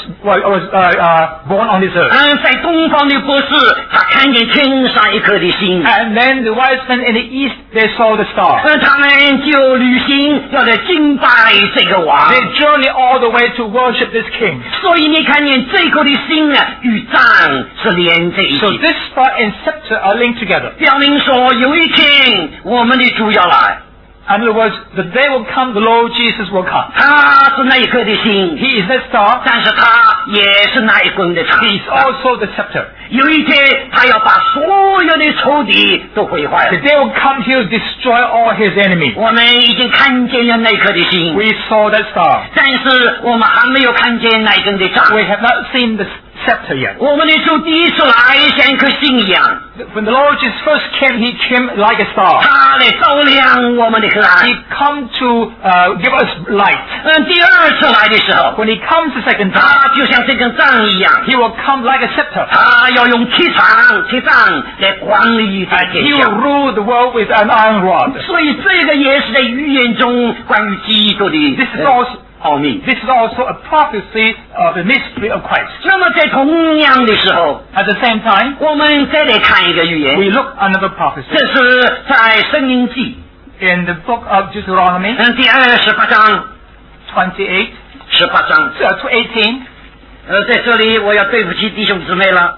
born on this earth. 在东方的博士，他看见天上一颗的星， And then the wise men in the east, they saw the star. 他们就旅行要来敬拜这个王。 They journey all the way to worship this king. 所以你看见这颗的星与杖是连在一 So 起， this star and scepter are linked together. 表明说有一天我们的主要来， In other words, the day will come, the Lord Jesus will come. 他是那一颗的星， He is that star. 但是他也是那一根的杖。 He is also the scepter. 有一天他要把所有的仇敌都毁坏 The 了。 day will come, he will destroy all his enemies. 我们已经看见了那颗的星， We saw that star. 但是我们还没有看见那一根的杖。 We have not seen the scepter yet. 我们的主第一次来像一颗星一样， When the Lord Jesus first came, He came like a star. 他来照亮我们的黑暗。 He come to give us light. 第二次来的时候， When He comes the second time, 他就像这根杖一样， He will come like a scepter. 他要用铁杖来管理这 And 天 He 下。 will rule the world with an iron rod. 所以这个也是在预言中关于基督的 This is also 奥秘。 This is also a prophecy of the mystery of Christ. 那么在同样的时候， At the same time, 我们再来看一个预言， we look another prophecy 这是在申命记 in the book of Deuteronomy 第28章 28, 18章。 to 18. 在这里我要对不起弟兄姊妹了，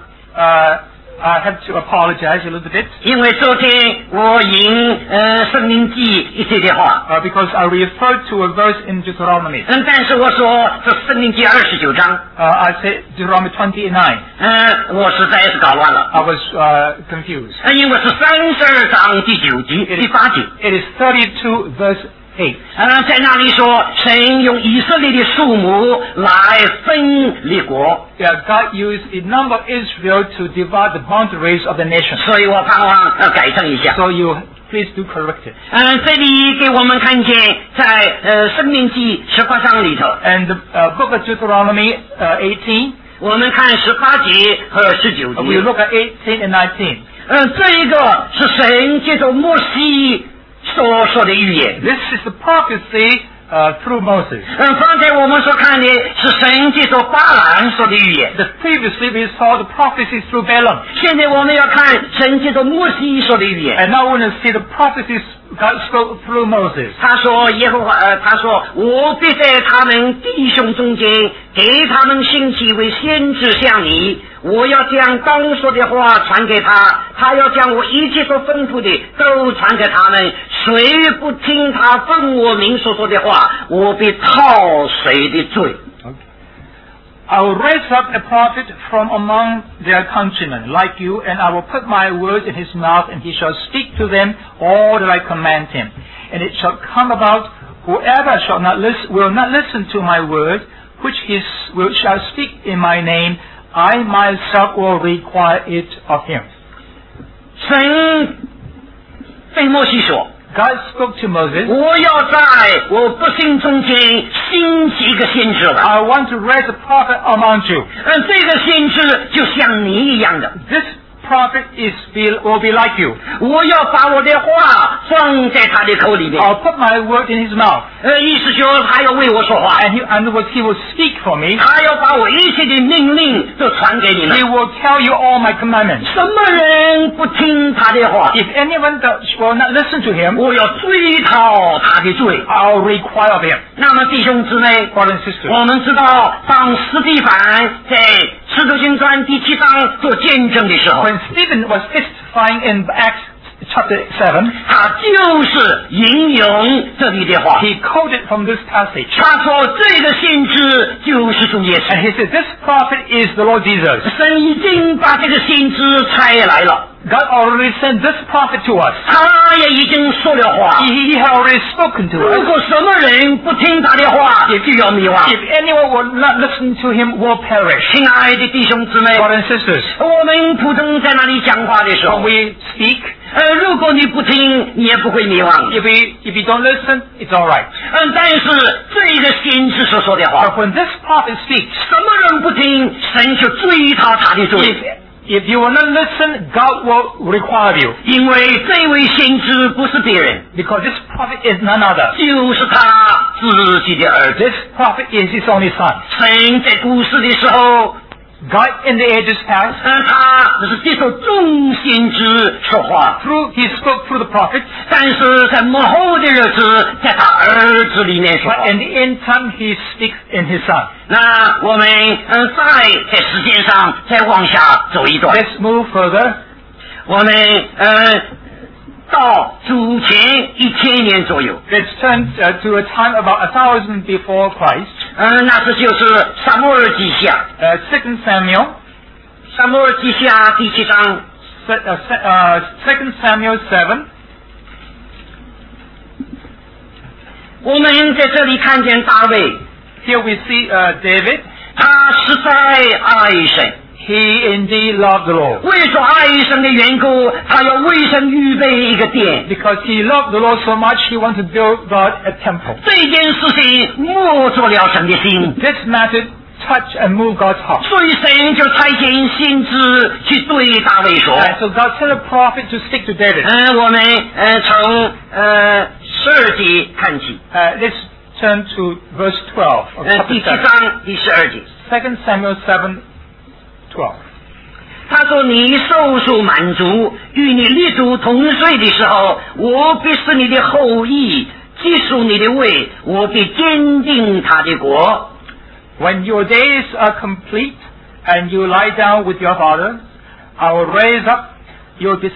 I have to apologize a little bit 因为昨天我引申命记一些的话， because I referred to a verse in Deuteronomy. 但是我说这申命记29章， I said Deuteronomy 29. 我实在是搞乱了， I was confused. 因为是32章第9节第8节。 It is 32 verse 8. 在那里说，神用以色列的数目来分列国， Yeah, God used a number of Israel to divide the boundaries of the nation. 所以我盼望要改正一下。 So you please do correct it. 这里给我们看见，在申命记18章里头， And the book of Deuteronomy 18, 我们看18节和19 we 节。 look at 18 and 19. 这一个是神借着摩西所说的预言。 This is the prophecy through Moses. 刚才我们所看的是神借着巴兰说的预言。 Previously we saw the prophecies through Balaam. 现在我们要看神借着摩西说的预言。 And now we're going to see the prophecies God spoke through Moses. 他说他说我必在他们弟兄中间给他们兴起为先知像你，我要将当说的话传给他，他要将我一切所吩咐的都传给他们，谁不听他奉我名所说的话，我必套谁的罪。 I will raise up a prophet from among their countrymen, like you, and I will put my words in his mouth, and he shall speak to them all that I command him. And it shall come about, whoever will not listen to my word, which shall speak in my name, I myself will require it of him. 神对摩西说， God spoke to Moses, 我要在我百姓中间兴起一个先知来。 I want to raise a prophet among you. 这个先知就像你一样的， This prophet will be like you. 我要把我的话放在他的口里面。 I'll put my word in his mouth, 意思说他要为我说话， and he will speak for me. 他要把我一切的命令都传给你们 He。will tell you all my commandments. 什么人不听他的话， If anyone will not listen to him, 我要追讨他的罪。 I'll require of him. 那么弟兄姊妹， Brothers and sisters, 我们知道，当司提反在使徒行传第7章做见证的时候， when Stephen was testifying in Acts chapter 7, 他就是引用这里的话。 he quoted from this passage. 他说这个先知就是主耶 And 稣， he said, this prophet is the Lord Jesus. 神已经把这个先知差来了， God already sent this prophet to us. 他也已经说了话。 He had already spoken to 如 us. 果什么人不听他的话，也就要灭亡。 If anyone will not listen to him, will perish. 亲爱的弟兄姊妹， Brothers and sisters, 我们普通在那里讲话的时 when 候， we speak, 如果你不听，你也不会灭亡。 if you don't listen, it's all right. 但是这个先知所说的 But 话， when this prophet speaks, 什么人不听，神就追讨他的罪。 if you will not listen, God will require you. 因为这位先知不是别人， Because this prophet is none other. 就是他自己的儿子。 This prophet is his only son. 神在故事的时候， God in the ages past, 他是接受众先知说话， he spoke through the prophets, 但是在幕后的日子，在他儿子里面说话 but。in the end time he speaks in his son. 那我们在时间上再往下走一段， Let's move further. 我们到主前1000年左右， Let's turn to a time about 1000 before Christ. 那这就是撒母耳记下， 2 Samuel, 撒母耳记下第7章。 2 Samuel 7. 我们在这里看见大卫， Here we see David. 他实在爱神。 He indeed loved the Lord. 为说爱神的缘故，他要为神预备一个殿。 Because he loved the Lord so much, he wanted to build God a temple. 这件事情摸着了神的心。 This matter touched and moved God's heart. 所以神就差遣先知去对大卫说。 And so God sent a prophet to speak to David. 我们从12节看起。 Let's turn to verse 12 of chapter 第7 7. 章第12节。 2 Samuel 7:12. 他说：“你寿数满足，与你立足同睡的时候，我必使你的后裔接属你的位，我必坚定他的国。” When your days are complete and you lie down with your father, I will raise up your descendants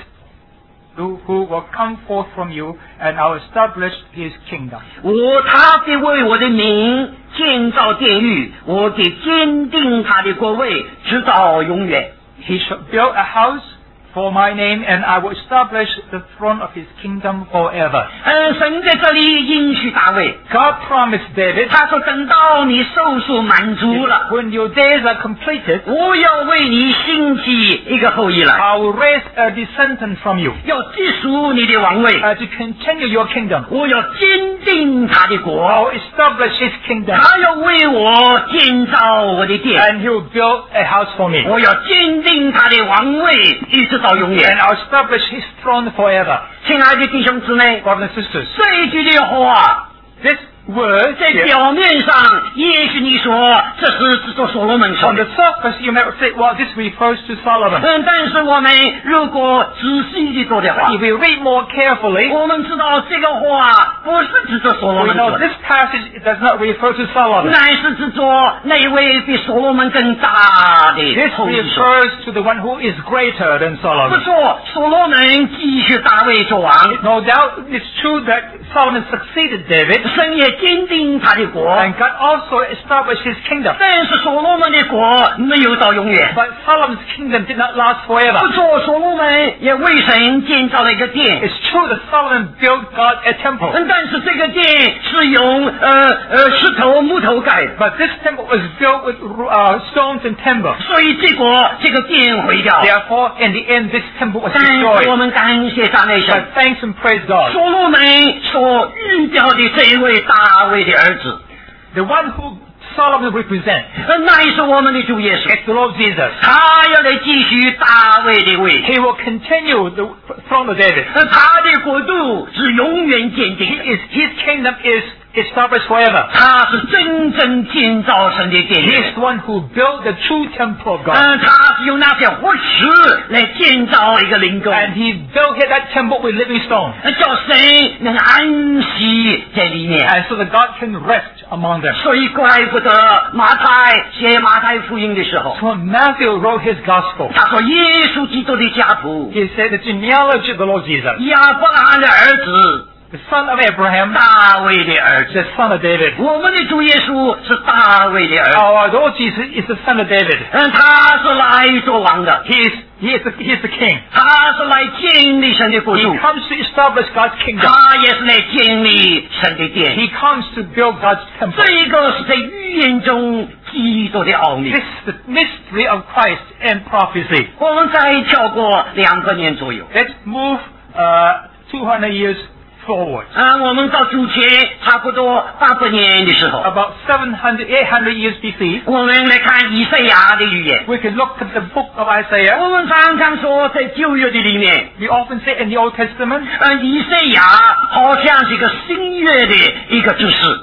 who will come forth from you, and I will establish his kingdom. 他必为我的名建造殿宇，我必坚定他的国位，直到永远。 He shall build a house for my name, and I will establish the throne of his kingdom forever. 神在这里应许大卫， God promised David, 他说：“等到你寿数满足了， when your days are completed, 我要为你兴起一个后裔来， I will raise a descendant from you 要接属你的王位， to continue your kingdom. 我要坚定他的 I 国， will establish his kingdom, 他要为我建造我的殿， and he will build a house for me. 我要坚定他的王位，一直到永 And 远。” I'll establish his throne forever. 亲爱的弟兄姊妹， Brothers and sisters, 这一句的话 this word 在 here, 表面上，也许你说这是指着所罗门说 on 的 the，surface you may say, well, this refers to Solomon. 但是我们如果仔细的做的话， If we read more carefully, 我们知道这个话不是指着所罗 we 门 know 说的 this，passage does not refer to Solomon. 乃是指着那位比所罗门更大的 This 后裔说。 refers to the one who is greater than 不 Solomon. 错，所罗门继续大卫做王， No doubt it's true that Solomon succeeded David, 神也坚定他的国， and God also established his kingdom. 但是所罗门的国没有到永远。 But Solomon's kingdom did not last 不 forever. 错，所罗门也为神建造了一个殿， It's true that Solomon built God a temple. 但是这个殿是用石头、木头盖的， But this temple was built with stones and timber. 所以结果这个殿毁掉。 Therefore, in the end, this temple was 但是我 destroyed. 们感谢赞美神， But thanks and praise God. 所罗门所预表的这一位大卫的儿子， The one who Solomon represents 那也是我们的主耶稣， is the Lord Jesus. 他要来继续大卫的位， He will continue the throne of David. 他的国度是永远坚定的， His kingdom is established forever. 他是真正建造神的殿 He 宇。 is the one who built the true temple of God. 他是用那些活石来建造一个灵宫， And he built that temple with living stones. 叫神能安息在里面。 And so that God can rest among them. 所以怪不得马太写马太福音的时候， So when Matthew wrote his gospel, 他说耶稣基督的家谱， he said the genealogy of the Lord Jesus, 亚伯拉罕的儿子， the son of Abraham, 大卫的儿子。 the son of David. 我们的主耶稣是大卫的儿子， Our Lord Jesus is the son of David. 他是来做王的， He is the king. 他是来建立神的国 He 度， comes to establish God's kingdom. 他也是来建立神的殿。 He comes to build God's temple. 这个是在预言中基督的奥秘 This。is the mystery of Christ and prophecy. 我们再跳过200年左右， Let's move 200 years forward. 我们到主前差不多800年的时候， About 800 years BC, 我们来看以赛亚的预言。 we can look at the book of Isaiah. 我们常常说，在旧约的里面， We often say in the Old Testament, 以赛亚好像是一个新约的一个指示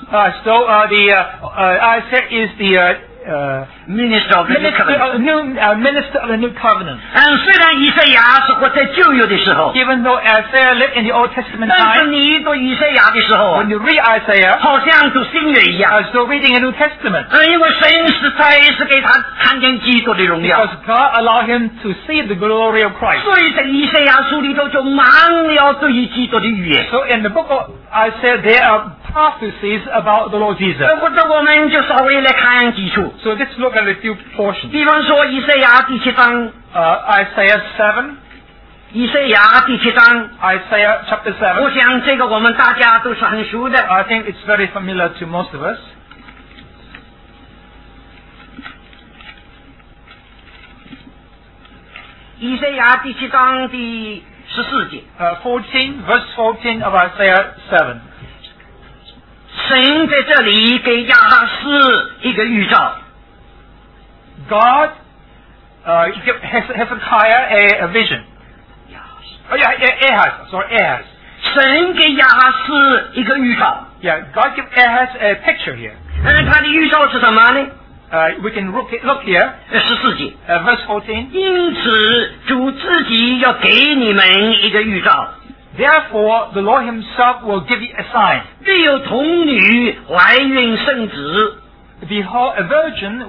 Isaiah is the ，minister of the new covenant。 minister of the new covenant. 虽然以赛亚是活在旧约的时候， Even though Isaiah lived in the Old Testament 但是 time, 你读以赛亚的时候 when，you read Isaiah, 好像读新约一样。 as though reading a New Testament, 因为神实在是给他看见基督的荣耀 because，God allowed him to see the glory of Christ. 所以在以赛亚书里头就满了对于基督的预言。 So in the book of Isaiah, there are prophecies about the Lord Jesus. 或者我们就稍微来看几处， So let's look at a few portions. 比方说以赛亚第7章， Isaiah 7, 以赛亚第7章， Isaiah chapter 我 7. 想这个我们大家都是很熟的。 I think it's very familiar to most of us. 以赛亚第7章第14节。 14, verse 14 of Isaiah 7. 神在这里给亚哈斯一个预兆。 God give Hezekiah a vision. Oh yeah, Ahaz. 神给亚哈斯一个预兆。 Yeah, God give Ahaz a picture here. 他的预兆是什么呢 ？We can look here. 14节。 Verse 14. 因此，主自己要给你们一个预兆。 Therefore, the Lord Himself will give you a sign. 必有童女怀孕生子。 Behold, a virgin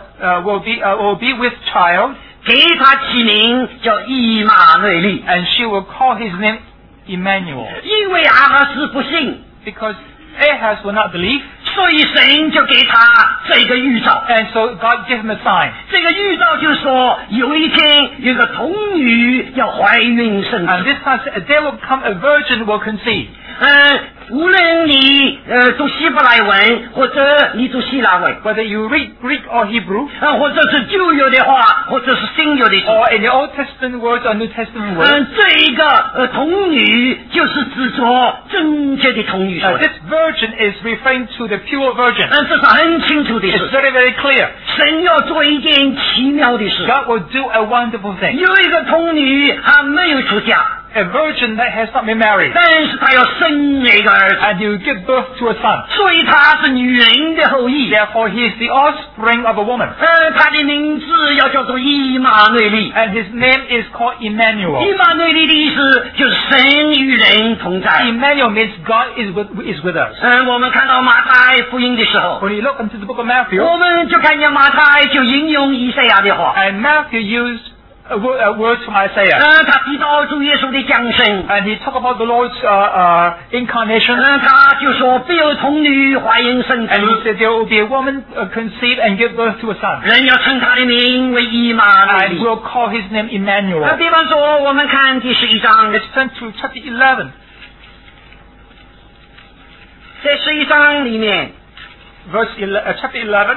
will be with child. 给他起名叫以马内利。 And she will call his name Emmanuel. 因为亚哈斯不信。 Because Ahaz will not believe. 所以神就给他这个预兆。 And so God gave him a sign. 这个预兆就是说，有一天有个童女要怀孕生子。 And this time, a day will come, a virgin will conceive. 无论你读希伯来文，或者你读希腊文 ，whether you read Greek or Hebrew， 或者是旧约的话，或者是新约的书 ，or in the Old Testament words or New Testament words， 这一个童女就是指着正确的童女说的。 This virgin is referring to the pure virgin。 这是很清楚的事。 It's very very clear。 神要做一件奇妙的事。 God will do a wonderful thing。 有一个童女还没有出嫁。 A virgin that has not been married. 但是他要生一个儿子 And he will give birth to a son. 所以他是女人的后裔 Therefore he is the offspring of a woman. 他的名字要叫做以马内利 And his name is called Emmanuel. 以马内利的意思就是神与人同在 Emmanuel means God is with us. 我们看到马太福音的时候 When you look into the book of Matthew, 我们就看见马太就引用以赛亚的话 and Matthew used a word from Isaiah. 他提到主耶稣的降生 And he talked about the Lord's incarnation. 他就说必有童女怀孕生子 And he said there will be a woman conceive and give birth to a son. 人要称他的名为以马内 And 利 we'll call his name Emmanuel. 比方说我们看第11章 Let's turn to chapter 11. 在11章里面 chapter 11.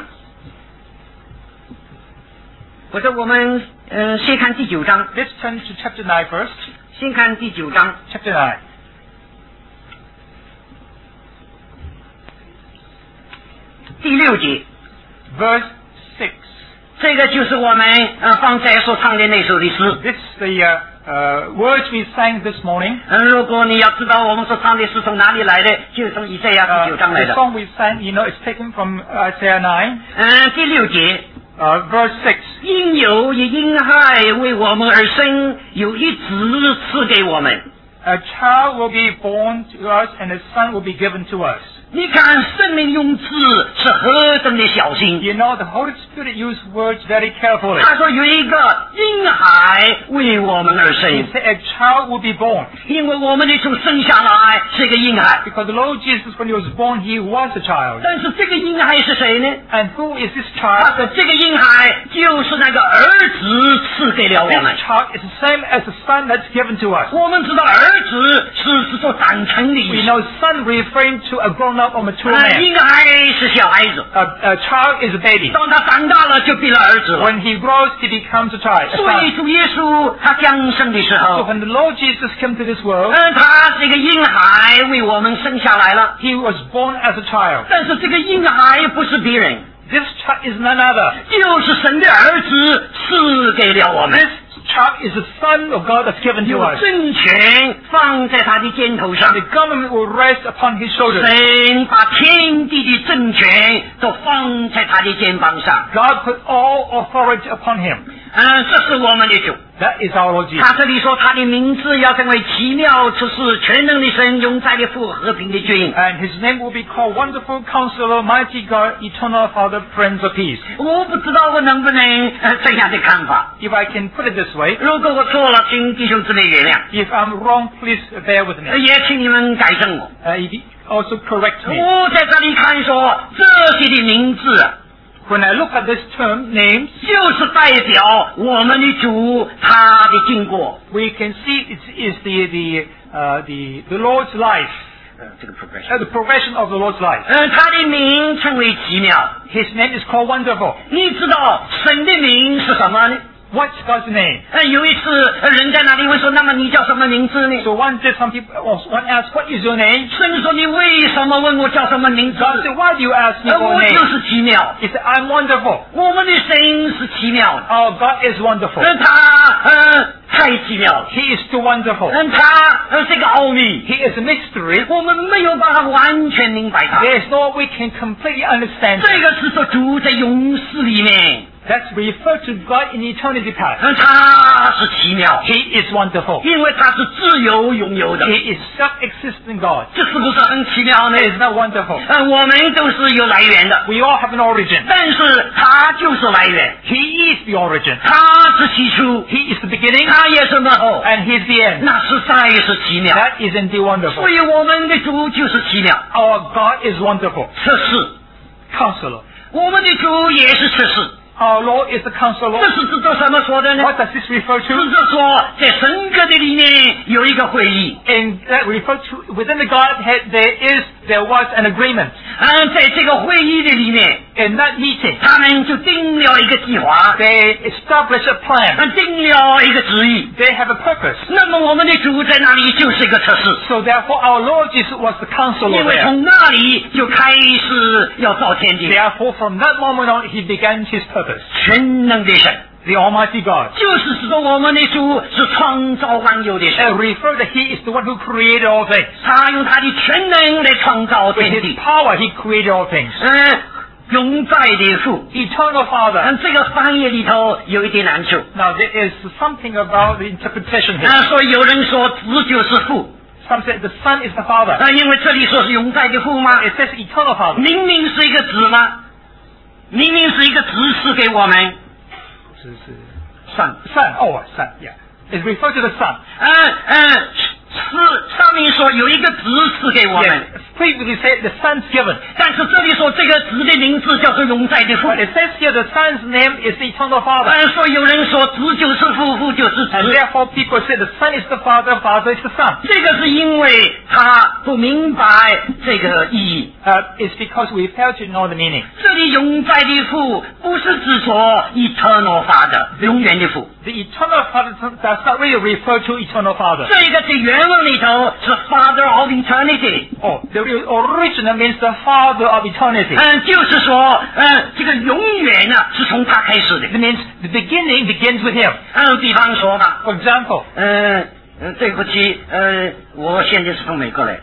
或者我们先看第9章 Let's turn to chapter 9 first. 先看第9章 Chapter 9. 第6节 Verse 6. 这个就是我们方才所唱的那首的诗 This is the words we sang this morning. 如果你要知道我们所唱的是从哪里来的，就是从以赛亚第9章来 The 的 song we sang, you know, it's taken from Isaiah 9. 第6节 Verse 6. 因有一婴孩为我们而生，有一子赐给我们。 A child will be born to us and a son will be given to us. 你看圣灵用字是何等的小心。 You know, the Holy Spirit used words very carefully. 他说有一个婴孩为我们而 He 生， said a child will be born. 因为我们的主生下来是一个婴孩。 Because the Lord Jesus, when he was born, he was a child. 但是这个婴孩是谁呢？ And who is this 他 child? 说这个婴孩就是那个儿子赐给了我 This 们。 child is the same as the son that's given to us. 我们知道儿子是指做长成的 We 意思， know son referring to a grown-up or mature man. 婴孩是小孩子， A child is a baby. 当他长大了就变了儿子了。 When he grows, he becomes a child. A 所以 son. 主耶稣他降生的时 So 候， when the Lord Jesus came to this world, 他是一个婴孩为我们生下来了。 he was born as a child. 但是这个婴孩不是别人， This child is none other. 就是神的儿子赐给了我们 This。child is the son of God that's given to 有 us. 政权放在他的肩头上 The，government will rest upon his shoulders. 神把天地的政权都放在他的肩膀上。 God put all authority upon him. 这是我们的主。 That is our Lord Jesus. 他这里说他的名字要成为奇妙出世全能的神，永在的父，和平的君。 And his name will be called Wonderful Counselor, Mighty God, Eternal Father, Prince of Peace. 我不知道我能不能这样的看法。 If I can put it this way, 如果我错了，请弟兄姊妹原谅， if I'm wrong, please bear with me. 也请你们改正我。 If also correct me. 我在这里看说这些的名字， When I look at this term, names, 就是代表我们的主他的经过。 we can see it is the Lord's life, 这个 progression， the progression of the Lord's life. 他的名称为奇妙。 His name is called Wonderful. 你知道神的名是什么呢？ What's God's name? 有一次，人在那里问说：“那么你叫什么名字呢 So one day one asked, what is your name? 神说：“你为什么问我叫什么名字？” God said, why do you ask me for a 我 name? 就是奇妙。 He said, I'm wonderful. 我们的神是奇妙的， Oh, God is wonderful. 他太奇妙了， He is too wonderful. 他是个奥秘， He is a mystery. 我们没有办法完全明白他。 There is no way we can completely understand 这 him. 个是说主在永世里面， That's referred to God in eternity past. 他是奇妙， He is wonderful. 因为他是自由拥有的， He is self-existing God. 这是不是很奇妙呢？ Is that wonderful? 我们都是有来源的， We all have an origin. 但是他就是来源， He is the origin. 他是起初， He is the beginning 他也是末后， and He is the end. 那实在是奇妙。 That is indeed 所 wonderful. 以我们的主就是奇妙， Our God is wonderful. 测试。 Counselor. 我们的主也是测试， Our Lord is the counselor. 这是指着什么说的呢？ What does this refer 是 to? 指说在神格的里面有一个会议， In that refer to within the Godhead there was an agreement. 在这个会议的里面， In that meeting, 他们就定了一个计划， they established a plan. 定了一个旨意。 They have a purpose. 那么我们的主在那里就是一个测试， So therefore our Lord Jesus was the counselor 因为 there. 从那里就开始要造天地， Therefore from that moment on he began his purpose. 全能的神， The Almighty God. 就是说我们的主是创造万有的神， Refer that he is the one who created all things. 他用他的全能来创造 With 天 his 地。 power he created all things. 永在的父， Eternal Father. 这个翻译里头有一点难处。 Now there is something about the interpretation here. 所以有人说子就是父， Some say the Son is the Father. 因为这里说是永在的父吗？ It says eternal Father. 明明是一个子吗？明明是一个子赐给我们。Son， Son. Oh, Son. Yeah. It's referred to the Son. 是上面说有一个子赐给我们， Yes. Previously said the Son's given. 但是这里说这个子的名字叫做永在的父。 But it says here the Son's name is the eternal Father. 所以有人说子就是父，父就是子。 And therefore people say the Son is the Father, Father is the Son. 这个是因为他不明白这个意义。 It's because we fail to know the meaning. 这里永在的父不是指说 eternal Father 永远的父， The eternal Father does not really refer to eternal Father. 这个在原文里头是 Father of eternity。 Oh, the original means the Father of eternity. 就是说，这个永远呢是从他开始的。 It means the beginning begins with Him. 比方说吧， For example, 对不起，我现在是从美国来。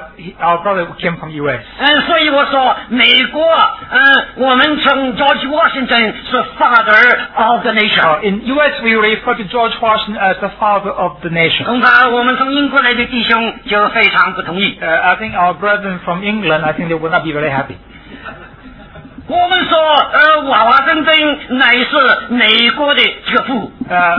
our brother came from U.S. 所以我说美国，我们从 George Washington 是 Father of the nation。 In U.S. we refer to George Washington as the Father of the nation. 恐怕我们从英国来的弟兄就非常不同意。 I think our brethren from England, I think they will not be very happy. 我们说，华盛顿乃是美国的这个父，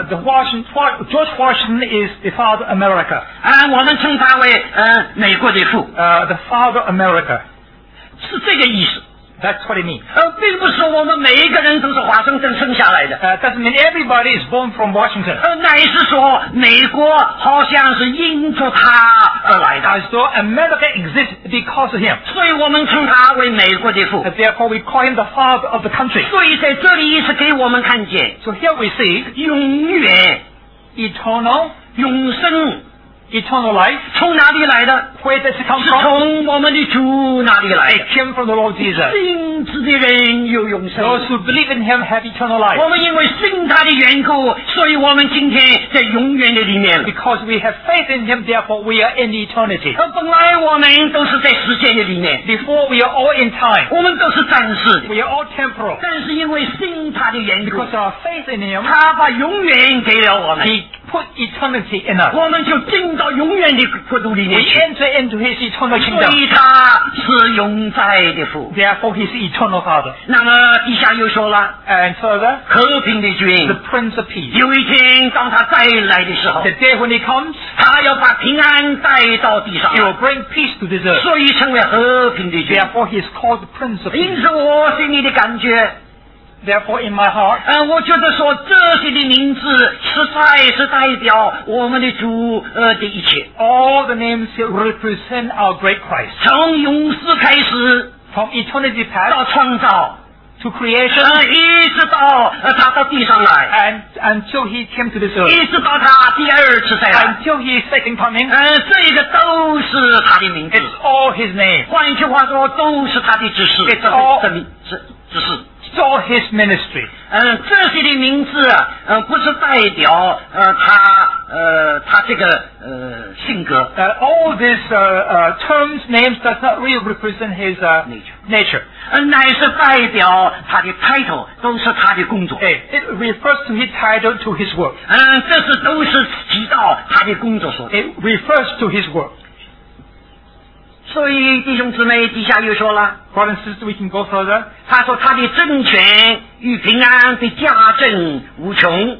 George Washington is the Father of America. 我们称他为美国的父， The Father of America. 是这个意思。 That's what it means. 并不是我们每一个人都是华盛顿生下来的， Doesn't mean everybody is born from Washington. 乃是说美国好像是因着他而来的， As though America exists because of him. 所以我们称他为美国的父。 Therefore we call him the Father of the country. 所以在这里是给我们看见 So here we see 永远、 eternal, 永生 eternal life. 从哪里来的？ Where does it come 是 from? 从我们的主那里来的。 It came from the Lord Jesus. 信子的人有永生。 Those who believe in him have eternal life. 我们因为信他的缘故，所以我们今天在永远的里面。 Because we have faith in him, therefore we are in eternity. 本来我们都是在时间的里面， Before we are all in time. 我们都是暂时的。 We are all temporal. 但是因为信他的缘故， Because of our faith in him, 他把永远给了我们， he put eternity in us. 我们就进到永远的国度里 We 面去。 enter into his eternal 所 kingdom. 以他是永在的父。 Therefore he is eternal Father. 那么底下又说了， And further, 和平的君 the Prince of Peace. 有一天当他再来的时候， The day when he comes, 他要把平安带到地上 he，will bring peace to this earth. 所以称为和平的君。 Therefore he is called the Prince of 因 Peace. 此我心里的感觉， Therefore in my heart, 我觉得说这些的名字实在是代表我们的主的一切， all the names here represent our great Christ. 从永世开始 From eternity 到 past 创造， to creation, 一直到他到地上来， and until he came to this earth, 一直到他第二次再来， until his second coming. 这个都是他的名字。 It's all his name. 换一句话说，都是他的指示， It's all- 指示。 It's all his ministry. 这些的名字不是代表他这个性格， All these terms, names does not really represent his nature. 乃是代表他的 title， 都是他的工作。 It refers to his title, to his work. 这都是提到他的工作所在。 It refers to his work. 所以弟兄姊妹，底下又说了， Brothers and sisters, we can go further. 他说他的政权与平安的加增无穷。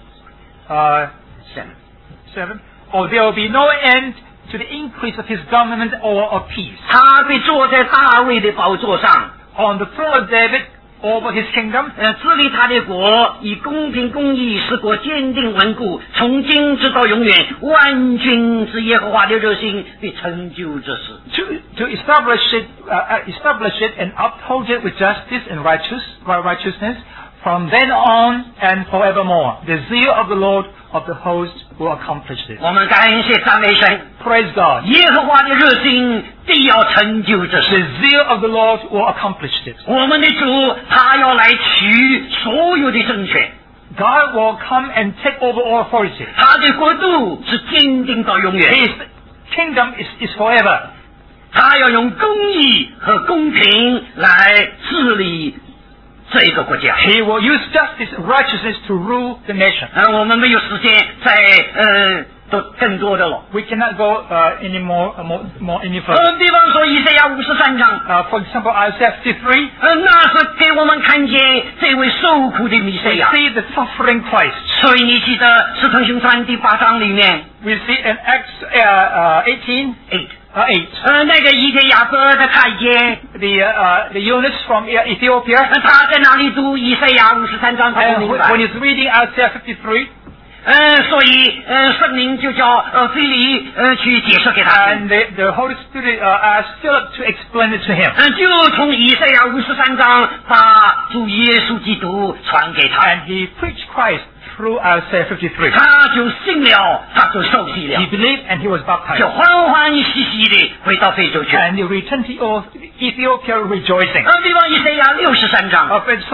7. Or there will be no end to the increase of his government or of peace. 他被坐在大卫的宝座上， On the throne of David, over his kingdom, 治理他的国，以公平公义使国坚定稳固，从今直到永远。万军之耶和华的热心必成就这事。 to establish it and uphold it with justice and righteousness from then on and forevermore. The zeal of the Lord of the host will accomplish this. 我们感谢赞美神， Praise God. 耶和华的热心必要成就这 The 事。 zeal of the Lord will accomplish this. 我们的主他要来取所有的政权， God will come and take over all authority. 他的国度是坚定到永远。 His kingdom is forever. 他要用公义和公平来治理这一个国家。 He will use justice and righteousness to rule the nation. 我们没有时间再都更多的了。 We cannot go any further. 比方说以赛亚53章， For example, Isaiah 53, 那是给我们看见这位受苦的弥赛 we 亚。 see the suffering Christ. 所以你记得《使徒行传》第8章里面 We see in Acts 18, 8, 那个以赛亚伯的太监， the eunuch from Ethiopia, 他在那里读以赛亚53章，他 and 不明 when 白。 he's reading Isaiah 53, 所以圣灵就叫腓利去解释给他听。 and the Holy Spirit asked Philip to explain it to him. 就从以赛亚53章把主耶稣基督传给他， And he preached Christ through Isaiah 53. 他就信了，他就受洗了 He，believed and he was 就 baptized. 欢欢喜喜的回到非洲去。 And he returned to Ethiopia rejoicing. 比方以赛亚63章，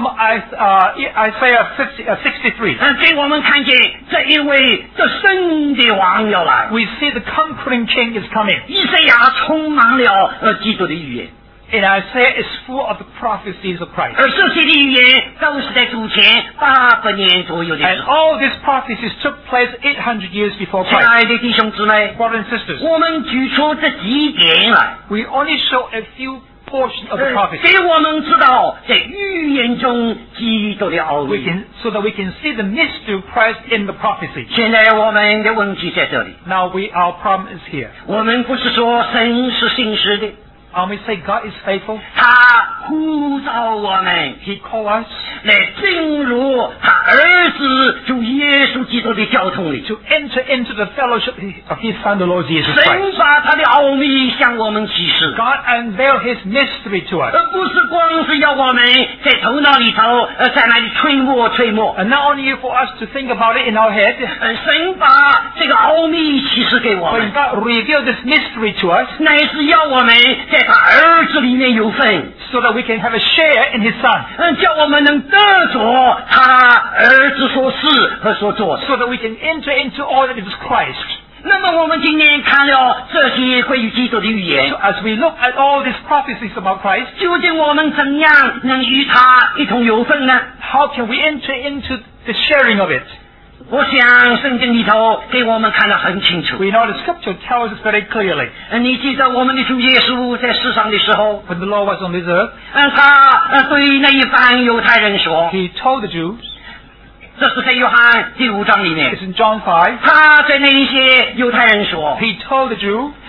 Isaiah 63. 给我们看见这一位这生的王要来。 We see the conquering king is coming. 以赛亚充满了基督的预言， And Isaiah is full of the prophecies of Christ. 这些的预言都是在主前800年左右的 And 时候。 all these prophecies took place 800 years before 亲 Christ. 爱的弟兄姊妹， Brothers and sisters, 我们举出这几点来。 we only show a few portions of the prophecy 给我们知道在预言中基督的奥秘。 so that we can see the mystery of Christ in the prophecy. 现在我们的问题在这里， Now our problem is here. 我们不是说神是信实的， We say God is faithful. 他呼召我们 He called us 来进入他儿子主耶稣基督的交通里。 to enter into the fellowship of His Son, the Lord Jesus Christ. 神把他的奥秘向我们启示， God unveiled His mystery to us. 不是光是要我们在头脑里头在那里吹磨。 And not only for us to think about it in our head, 神把这个奥秘启示给我 but 们， God revealed this mystery to us 乃是要我们在他儿子里面有份， so that we can have a share in His Son, 叫我们能得着他儿子所事和所做的。 so that we can enter into all that is Christ. 那么我们今天看了这些关于基督的预言 So，as we look at all these prophecies about Christ, 究竟我们怎样能与他一同有份呢？ how can we enter into the sharing of it? 我想圣经里头给我们看得很清楚。 We know the Scripture tells us very clearly. 你记得我们的主耶稣在世上的时候， When the Lord was on this earth, 他对那一班犹太人说， He told the Jews, 这是在约翰第5章里面 it's，in John 5, 他对那一些犹太人说， He told the Jews,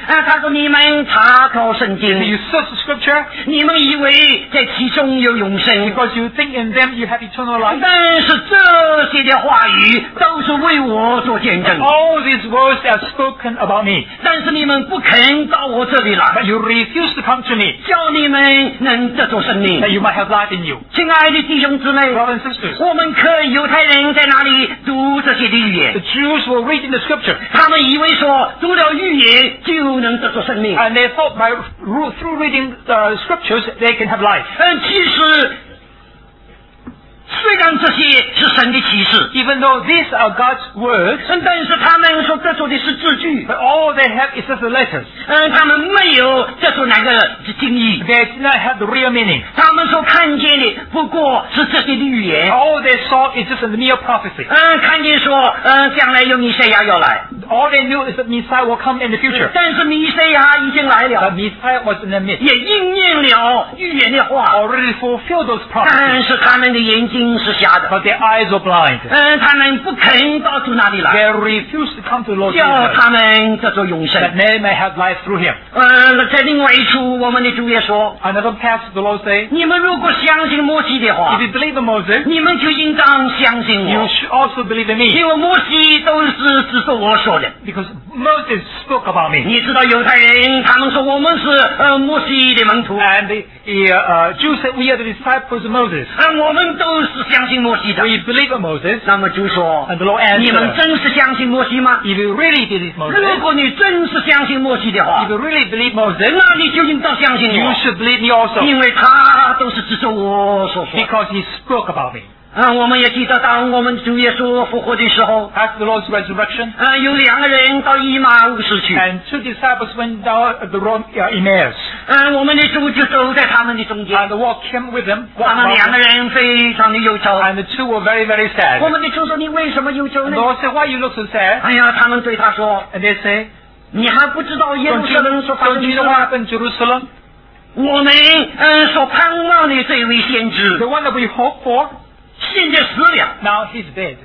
他说你们查考圣经， You search the scripture 你们以为在其中有永生， because you think in them you have eternal life. 但是这些的话语都是为我做见证。 All these words are spoken about me, 但是你们不肯到我这里 but 来， you refuse to come to me 叫你们能得着生命 that。you might have life in you. 亲爱的弟兄姊妹， Brothers and sisters, 我们看犹太人在那里读这些的预 the 言， Jews were reading the scripture 他们以为说读了预言就能得着生命。 and they thought through reading the scriptures they can have life. 其实虽然这些是神的启示， Even though these are God's words, 但是他们所得着的是字句， but all they have is just the letters. 他们没有得着那个经义， They did not have the real meaning. 他们所看见的不过是这些的预言。 All they saw is just a mere prophecy. 看见说，将来有弥赛亚要来， All they knew is that Messiah will come in the future. 但是弥赛亚已经来 But 了， Messiah was in the midst, 也应验了预言的话， already fulfilled those 但 prophecies. 是他们的眼睛是瞎的， But their eyes were blind. 他们不肯到主那里 They 来， refused to come to the Lord 叫 Jesus, 他们得着永生。 that they may have life through him. 在另外一处，我们的主也说， Another passage the Lord say, 你们如果相信摩西的话 if，you believe in Moses, 你们就应当相信 you 我， should also believe in me, 因为摩西都是指着我说的。 because Moses spoke about me. 你知道犹太人他们说我们是摩西的门徒， And the Jews said, we are the disciples of Moses. 我们都是相信摩西的。 We believe in Moses. 那么主说 And the Lord answered, 你们真是相信摩西吗？ if you really believe 如 Moses, 果你真是相信摩西的话 if，you really believe Moses, 那你就应当相信 you 我， should believe me also, 因为他都是指着我所说。 because he spoke about me. 我们也记得当我们主耶稣复活的时候， After the Lord's resurrection, 有2个人到以马忤斯去， and two disciples went down the road Emmaus, 我们的主就走在他们的中间， and the walk came with them, 他们2个人非常的忧愁。 and the two were very, very 我 sad. 们的主说：“你为什么忧愁 And 呢 the Lord said, why you look so sad?" 哎呀，他们对他说 And they say, 你还不知道耶路 don't 撒冷所发 you 生的 know 事 what 吗？ happened in Jerusalem? 我们所盼望的这位先知 The one that we hope for, 现在死了。 now he's dead.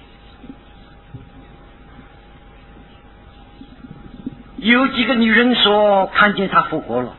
有几个女人说看见他复活了，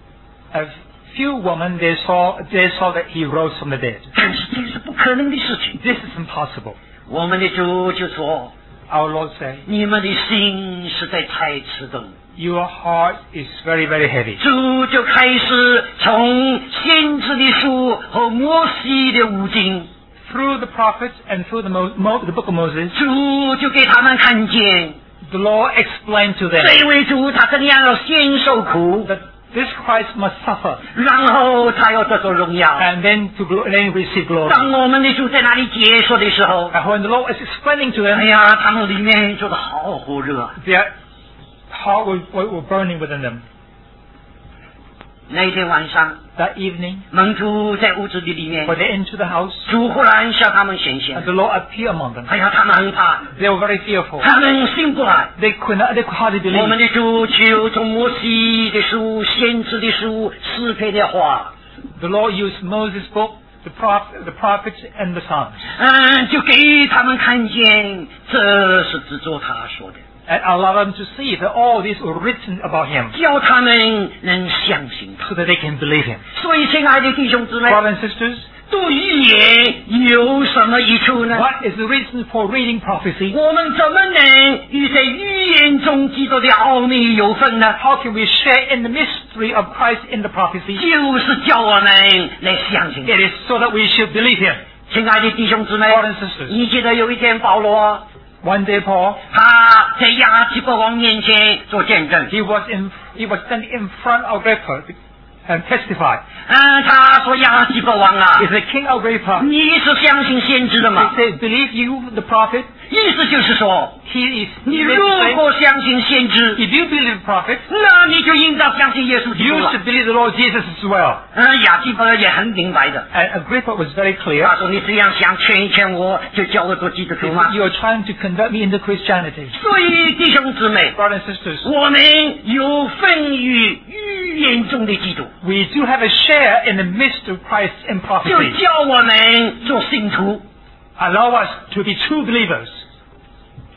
A few women, they saw that he rose from the dead. 但是这是不可能的事情。 This is impossible. 我们的主就说 Our Lord said, 你们的心实在太迟钝。 your heart is very, very heavy. 主就开始从先知的书和摩西的五经， Through the prophets and through the book of Moses, 主就给他们看见 the Lord explained to them 这位主他怎样要先受苦， that this Christ must suffer 然后他要得着荣耀。 and then receive glory. 当我们的主在那里解说的时候， And when the Lord is explaining to 哎 them, 呀，他们里面觉得好火热啊。 their heart were burning within them. 那一天晚上， That evening, 门徒在屋子里面 when，they entered the house, 主忽然向他们显 and 现。 the Lord appeared among them, 哎呀，他们很怕， they were very fearful. 他们信不来。 They could hardly 我们 believe. 的主就从摩西的书、先知的书、诗篇的话， The Lord used Moses' book, the prophets, and the Psalms, 就给他们看见，这是指着他说的， and allow them to see that all these were written about him, 叫他们能相信他。 so that they can believe him. 所以，亲爱的弟兄姊妹， Brothers and sisters, 读预言有什么益处呢？ what is the reason for reading prophecy? 我们怎么能与在预言中基督的奥秘有份呢？ How can we share in the mystery of Christ in the prophecy? 就是叫我们来相信他。 It is so that we should believe him. 亲爱的弟兄姊妹 Brothers and sisters, 你记得有一天保罗 one day Paul, 他在亚基伯王面前做见证， he was standing in front of Agrippa and testified. 他说亚基伯王啊 He，said, King Agrippa, 你是相信先知的 he 吗？ said, believe you the prophet? 意思就是说， He is, 你如果相信先知， if you believe the prophet, 那你就应当相信耶稣基 you 督了。 should believe the Lord Jesus as well. 亚基伯也很明白的， And Agrippa was very clear. 他说你这样想劝一劝我，就叫我做基督 He 徒吗 said,？you are trying to convert me into Christianity. 所以弟兄姊妹， Brothers and sisters, 我们有份于预言中的基督， we do have a share in the mystery of Christ in 就 prophecy. 叫我们做信徒。 Allow us to be true believers.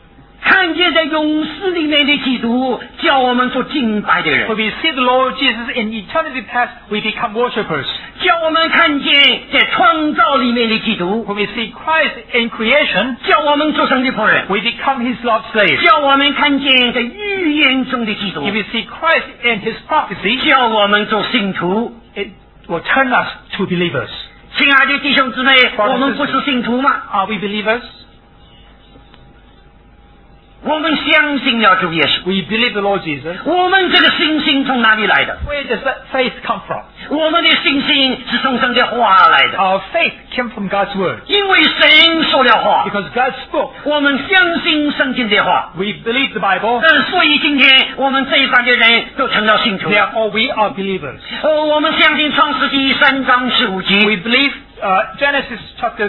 看见在勇士里面的基督，叫我们做敬拜的人。 When we see the Lord Jesus in eternity past, we become worshippers. 叫我们看见在创造里面的基督， When we see Christ in creation, 叫我們做神的僕人， we become His Lord's slave. 叫我們看見在預言中的基督， If we see Christ in His prophecy, 叫我們做信徒。 it will turn us to believers. 親愛的弟兄姊妹，我們不是信徒嗎？ Are we believers? 我們相信了主耶穌。 We believe the Lord Jesus. 我們這個信心從哪裡來的？ Where does that faith come from? 我們的信心是從神的話來的， Our faith came from God's word. 因為神說了話， Because God spoke. 我們相信聖經的話。 We believe the Bible. 所以今天我們這一班的人都成了信徒。 Therefore, we are believers. 我們相信創世記3章15節。 We believe Genesis chapter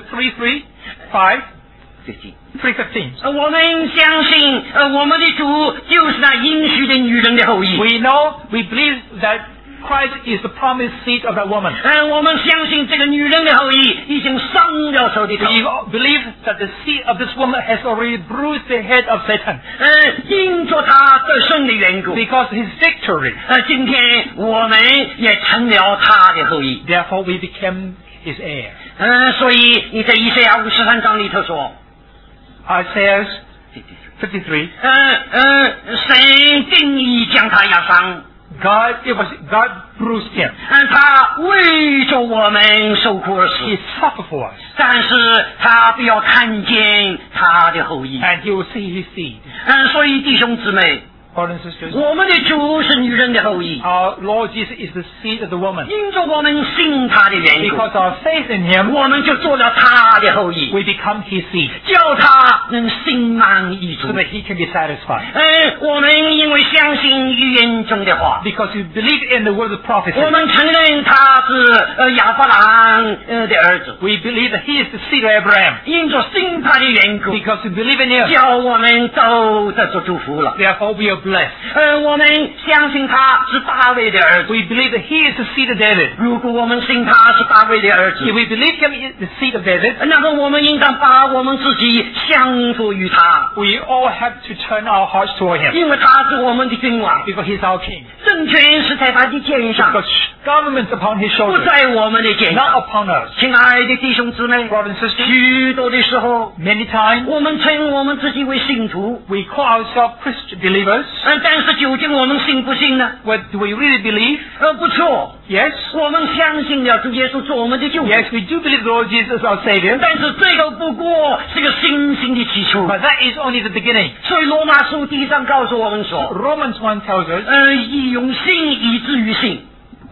3:15. 我們相信我們的主就是那應許的女人的後裔。 We believe that Christ is the promised seed of that woman. 我們相信這個女人的後裔已經傷了手的頭。 We believe that the seed of this woman has already bruised the head of Satan. 因着他得勝的緣故。 Because his victory. 今天我們也成了他的後裔。 Therefore, we became his heir. 所以你在以賽亞53章裡頭說。 Isaiah 53. 神定意將他壓傷。 God bruised him. 他為着我們受苦而死。 He suffered for us. 但是他不要看見他的後裔。 And he will see his seed. 所以弟兄姊妹。 Brothers and sisters, 我們的主是女人的後裔。 Our Lord Jesus is the seed of the woman. 因着我們信他的緣故 Because our faith in him, 我們就做了他的後裔， we become his seed. 叫他能心滿意足 So。that he can be satisfied. 我們因為相信預言中的話， Because we believe in the word of prophecy. 我們承認他是亞伯蘭的兒子， We believe that he is the seed of Abraham. 因着信他的緣故， Because we believe in him. 叫我們都得做祝福了。 Therefore, we are blessed. 我們相信他是大衛的兒子。 We believe that he is the seed of David. 如果我們信他是大衛的兒 If 子， we believe him is the seed of David, 那麼我們應當把我們自己降服於他， we all have to turn our hearts toward him. 因為他是我們的君王， Because he's our king. 政權是在他的肩上， Because government's upon his 不 shoulders, 在我們的肩 not 上。 upon us. 親愛的弟兄姊妹， Brothers and sisters, 許多的時候， many times 我們稱我們自己為信徒， we call ourselves Christian believers. 但是究竟我們信不信呢？ What do we really believe? 不錯， Yes. 我們相信了主耶穌做我們的救主， Yes, we do believe the Lord Jesus is our Savior. 但是這個不過是個信心的起初。 But that is only the beginning. 所以羅馬書第1章告訴我們說， Romans 1 tells us, 以用信以至於信。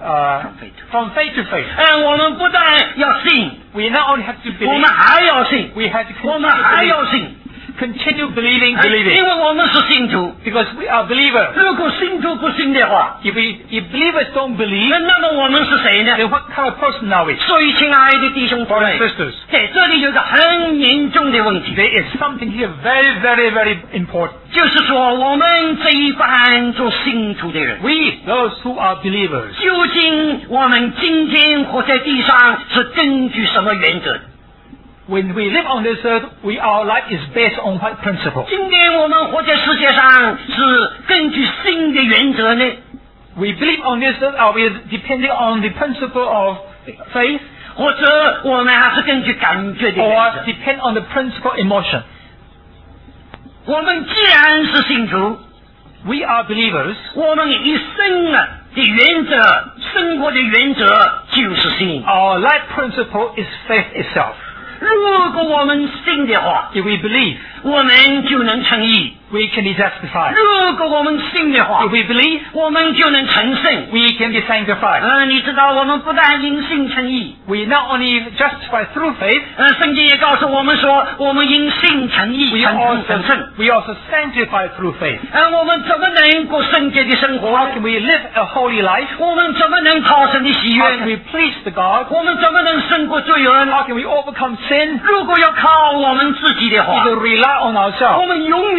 from faith to faith. 我們不但要信， We not only have to 我 believe, 們還要信， we have to 我們還 continue 要信， believing, 因為我們是信徒。 because we are believers. 如果信徒不信的話， If believers don't believe, 那麼我們是誰呢？ then what kind of person are we? 所以，親愛的弟兄姊 Brothers 妹 and，sisters, 在這裡有一個很嚴重的問題， there is something here very, very, very important. 就是說我們這一班做信徒的人， We, those who are believers, 究竟我們今天活在地上是根據什麼原則？ when we live on this earth, our life is based on what principle? 今天我們活在世界上是根據信的原則呢， We believe on this earth, are we depending on the principle of faith, 或者我們還是根據感覺的原 or 則？ depend on the principle emotion? 我們既然是信徒， We are believers. 我們一生的原則，生活的原則就是信。 Our life principle is faith itself. 如果我們信的話， If we believe, 我們就能稱義； we can be justified. 如果我們信的話 If，we believe, 我們就能成聖。 we can be sanctified. 你知道，我們不但因信稱義， We not only justify through faith, 聖經也告訴我們說，我們因信稱義， we 成聖。 also sanctify through faith. 我們怎麼能過聖潔的生活？ How can we live a holy life? 我們怎麼能討神的喜 How can 悅？ we please the God? 我們怎麼能勝過罪人？ How can we overcome sin? 如果要靠我們自己的 We 話， will rely on 我 ourselves. 們永遠不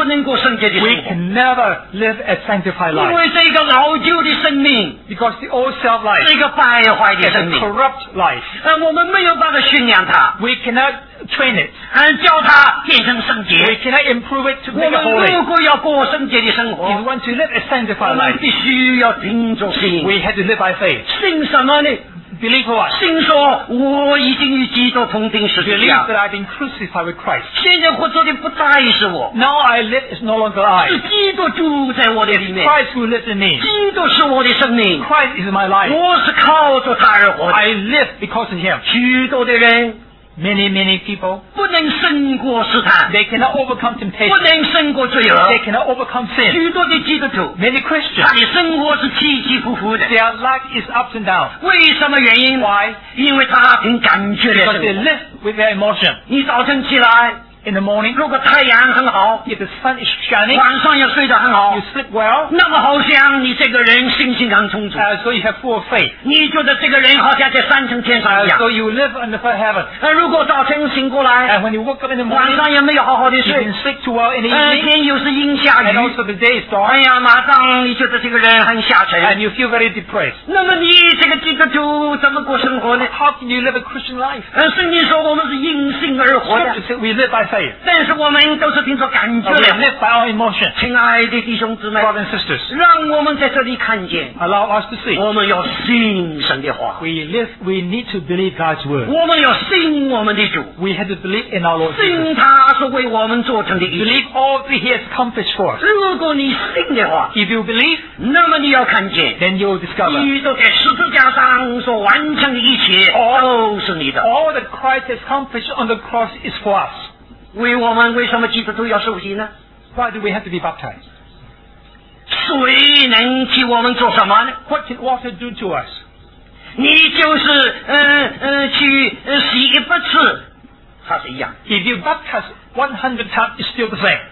能过圣洁的 We 生活， can never live a sanctified 因 life 为这个老旧的生命， because the old self life 这个败坏的 is 生 a 命， corrupt life. 我们没有办法训练它， We cannot train it. 叫它变成圣 We 洁。 cannot improve it to 我 make it 们 holy. 如果要过圣洁的生 If 活， we want to live a 我 sanctified 们 life, 必须要凭着信。 we have to live by faith. 信什么呢？ Believe what? 信说我已经与基督同钉十字 Believe 架， that I've been crucified with Christ. 现在活着的不再是我， Now I live is no longer 是 I. 基督住在我的里面， Christ who lives in me. 基督是我的生命， Christ is my life. 我是靠着他而活的。 I live because of Him. 许多的人 Many people, 不能胜过试探， they cannot overcome 不 temptation. 能胜过罪恶。 They cannot overcome sin. 许多的基督徒， Many 他 Christians, 的生活是起起伏伏的。 their life is ups and downs 为什么原因？ Why? 因为他凭感觉来 because they 生活。 live with their emotion. 你早晨起来， In the morning, 如果太阳很好， if the sun is shining, 晚上又睡得很好 you，sleep well, 那么好像你这个人信心很充足， so you have full of faith. 你觉得这个人好像在三层天上一样 So。you live on the third heaven. 如果早晨醒过来， And when you woke up in the 晚 morning, 上也没有好好的 you 睡， didn't sleep too well in the evening, 天又是阴下 and 雨， also the day is 哎 dark, 呀，马上你觉得这个人很下沉。 and you feel very depressed. 那么你这个基督徒怎么过生活呢？ How can you live a Christian life? 圣经说我们是因信而活的， Scripture says we live by faith. 但是我们都是凭着感觉 We 来活。 live by our emotion. 亲爱的弟兄姊妹， Brothers and sisters, 让我们在这里看见， allow us to see. 我们要信神的话， We need to believe God's word. 我们要信我们的主， We have to believe in our Lord Jesus. 信他是为我们做成的一切。 Believe all that He has accomplished for us. 如果你信的话， If you believe, 那么你要看见， then you will discover 基督在十字架上所完成的一切都是你的。 all that Christ has accomplished on the cross is for us. 为什么基督徒要受洗呢？ Why do we have to be baptized? 水能替我们做什么呢？ What can water do to us? 你就是去洗100次，它是一样。 If you baptize 100 times, it's still the same.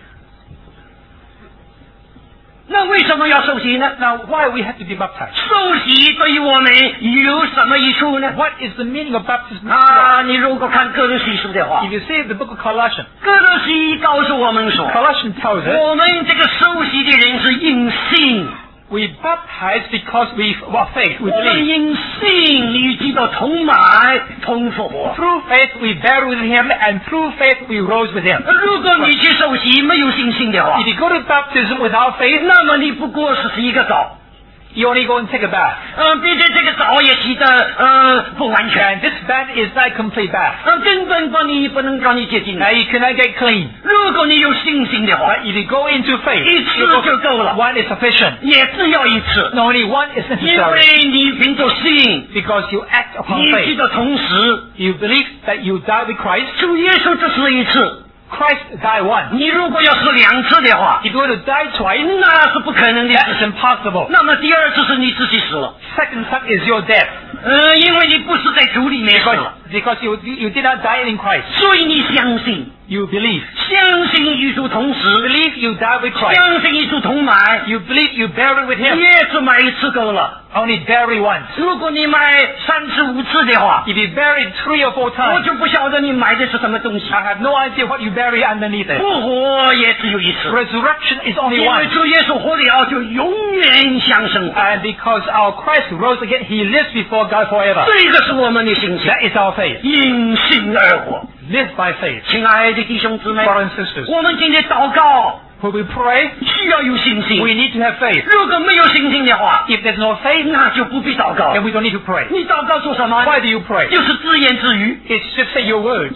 那为什么要受洗呢？ Now, why we have to be baptized? 受洗对于我们有什么益处呢？ What is the meaning of baptism? to us? 你如果看哥罗西书的话 If，you see the book of Colossians, 哥罗西告诉我们说， Colossians tells us 我们这个受洗的人是因信， we baptize because we are faith, we 我们 believe. 因信与基督同埋同复活。 Through faith we bear with Him, and through faith we rose with Him. 如果你去受洗没有信心的话 If，you go to baptism without faith, 那么你不过是洗一个澡， you only go and take a bath. 并且这个澡也洗得不完全， And this bath is not a complete bath. 根本不能让你洁净。 Now you cannot get clean. 如果你有信心的话， But if you go into faith, 一次 you go- 就够了， one is sufficient. 也只要一次， No, only one is 因 necessary. 为你凭着信， Because you act upon 你记 faith. 得同时， You believe that you die with Christ. 主耶稣只死一次， Christ died once. 你如果要死2次的话， If you were to die twice, 那是不可能的 that 事 is 情。 impossible. 那么第二次是你自己死了， Second time is your death. 因为你不是在主里面死了， Because you did not die in Christ. 所以你相信， You believe. 相信与主同时， Believe you die with Christ. 相信与主同买， You believe you buried with Him. 也只买一次够了。 Only bury once. 如果你买3次5次的话， If you buried 3 or 4 我 times, 就不晓得你买的是什么东西。 I have no idea what you bury underneath it. 复活也只有一次， Resurrection is only 因为 one. 主耶稣活了就永远享生活。 And because our Christ rose again, He lives before God forever. 这个是我们的信心， That is our faith. 因信而活。 Live by faith. 亲爱的弟兄姊妹， Brothers and sisters, 我们今天祷告 when we pray, 需要有信 we 心， need to have faith. 如果没有信心的话， If there's no faith, 那就不必祷告 then。we don't need to pray. 你祷告做什么？ Why do you pray? 就是自言自语。 It's just say your words.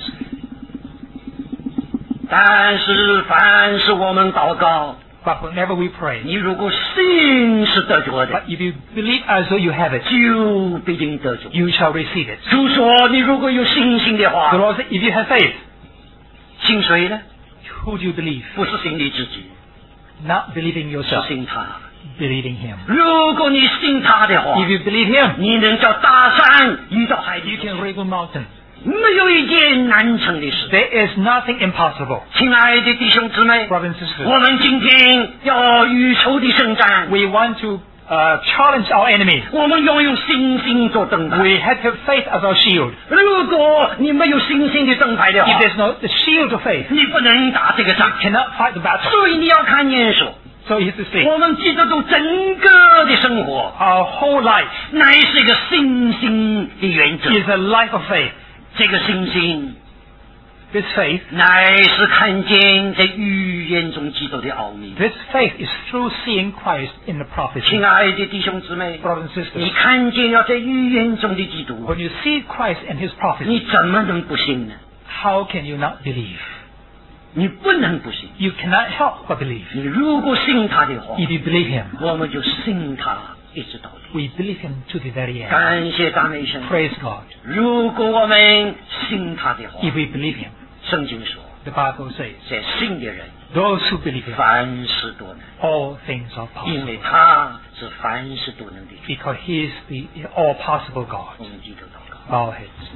但是凡是我们祷告， But whenever we pray, 你如果信是得着的， but if you believe as though you have it, 就必定得着。 you shall receive it. 主说，你如果有信心的 The 话， Lord said, if you have faith, 信谁呢？ who do you believe? 不是信你自己， Not believing 是 yourself, 信他。 believing Him. 如果你信他的话 If，you believe Him, 你能叫大山移到海 you 里， can remove mountains. 没有一件难成的事。 There is nothing impossible. 亲爱的弟兄姊妹， Brothers and sisters, 我们今天要与仇敌圣战， we want to challenge our enemy. 我们要用信心做灯台。 We have to have faith as our shield. 如果你没有信心的灯台的话 If，there's no the shield of faith, 你不能打这个仗。 cannot fight the battle. 所以你要看见说， So you have to see, 我们基督徒整个的生活， our whole life 乃是一个信心的原则。 is a life of faith. 这个信心 This faith, 乃是看见在预言中基督的奥秘。 this faith is through seeing Christ in the prophecy. 亲爱的弟兄姊妹， Brothers and 你 sisters, 看见了在预言中的基督， when you see Christ and His 你 prophecy, 怎么能不信呢？ how can you not believe? 你不能不信。 You cannot help but believe. 你如果信他的话， If you believe Him, 我们就信他一直到底。 we believe Him to the very end. 感谢赞美神。 Praise God. 如果我们信他的话， If we believe Him, 圣经说， the Bible says, 在信的人 those who believe Him, 凡事都能， all things are 因为 possible. 他是凡事都能的主。 Because He is the all-possible 我 God. 们记得祷告。 Bow our heads.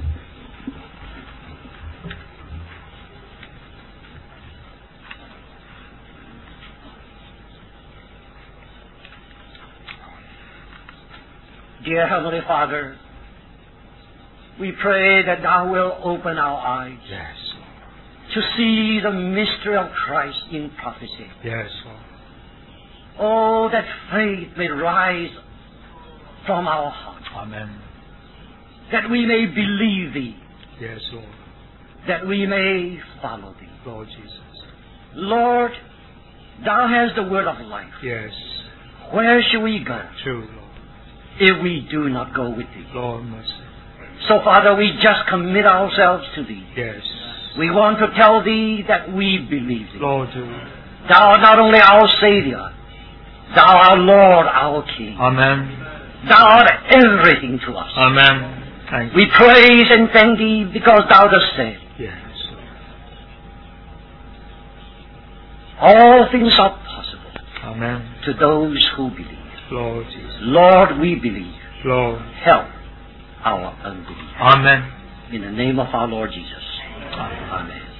Dear Heavenly Father, we pray that Thou will open our eyes Yes, to see the mystery of Christ in prophecy. yes, Lord. Oh, that faith may rise from our hearts, Amen. that we may believe Thee, Yes, Lord. that we may follow Thee. Lord Jesus. Lord, Thou hast the word of life. Yes, Where shall we go true, Lord. if we do not go with Thee? Lord mercy. So, Father, we just commit ourselves to Thee. Yes. We want to tell Thee that we believe Thee. Lord, do. Thou art not only our Savior, Thou art Lord, our King. Amen. Thou art everything to us. Amen. Thank you. We praise and thank Thee because Thou dost say, Yes. all things are possible Amen. to those who believe. Lord Jesus. Lord, we believe. Lord. Help our unbelief. Amen. In the name of our Lord Jesus. Amen. Amen.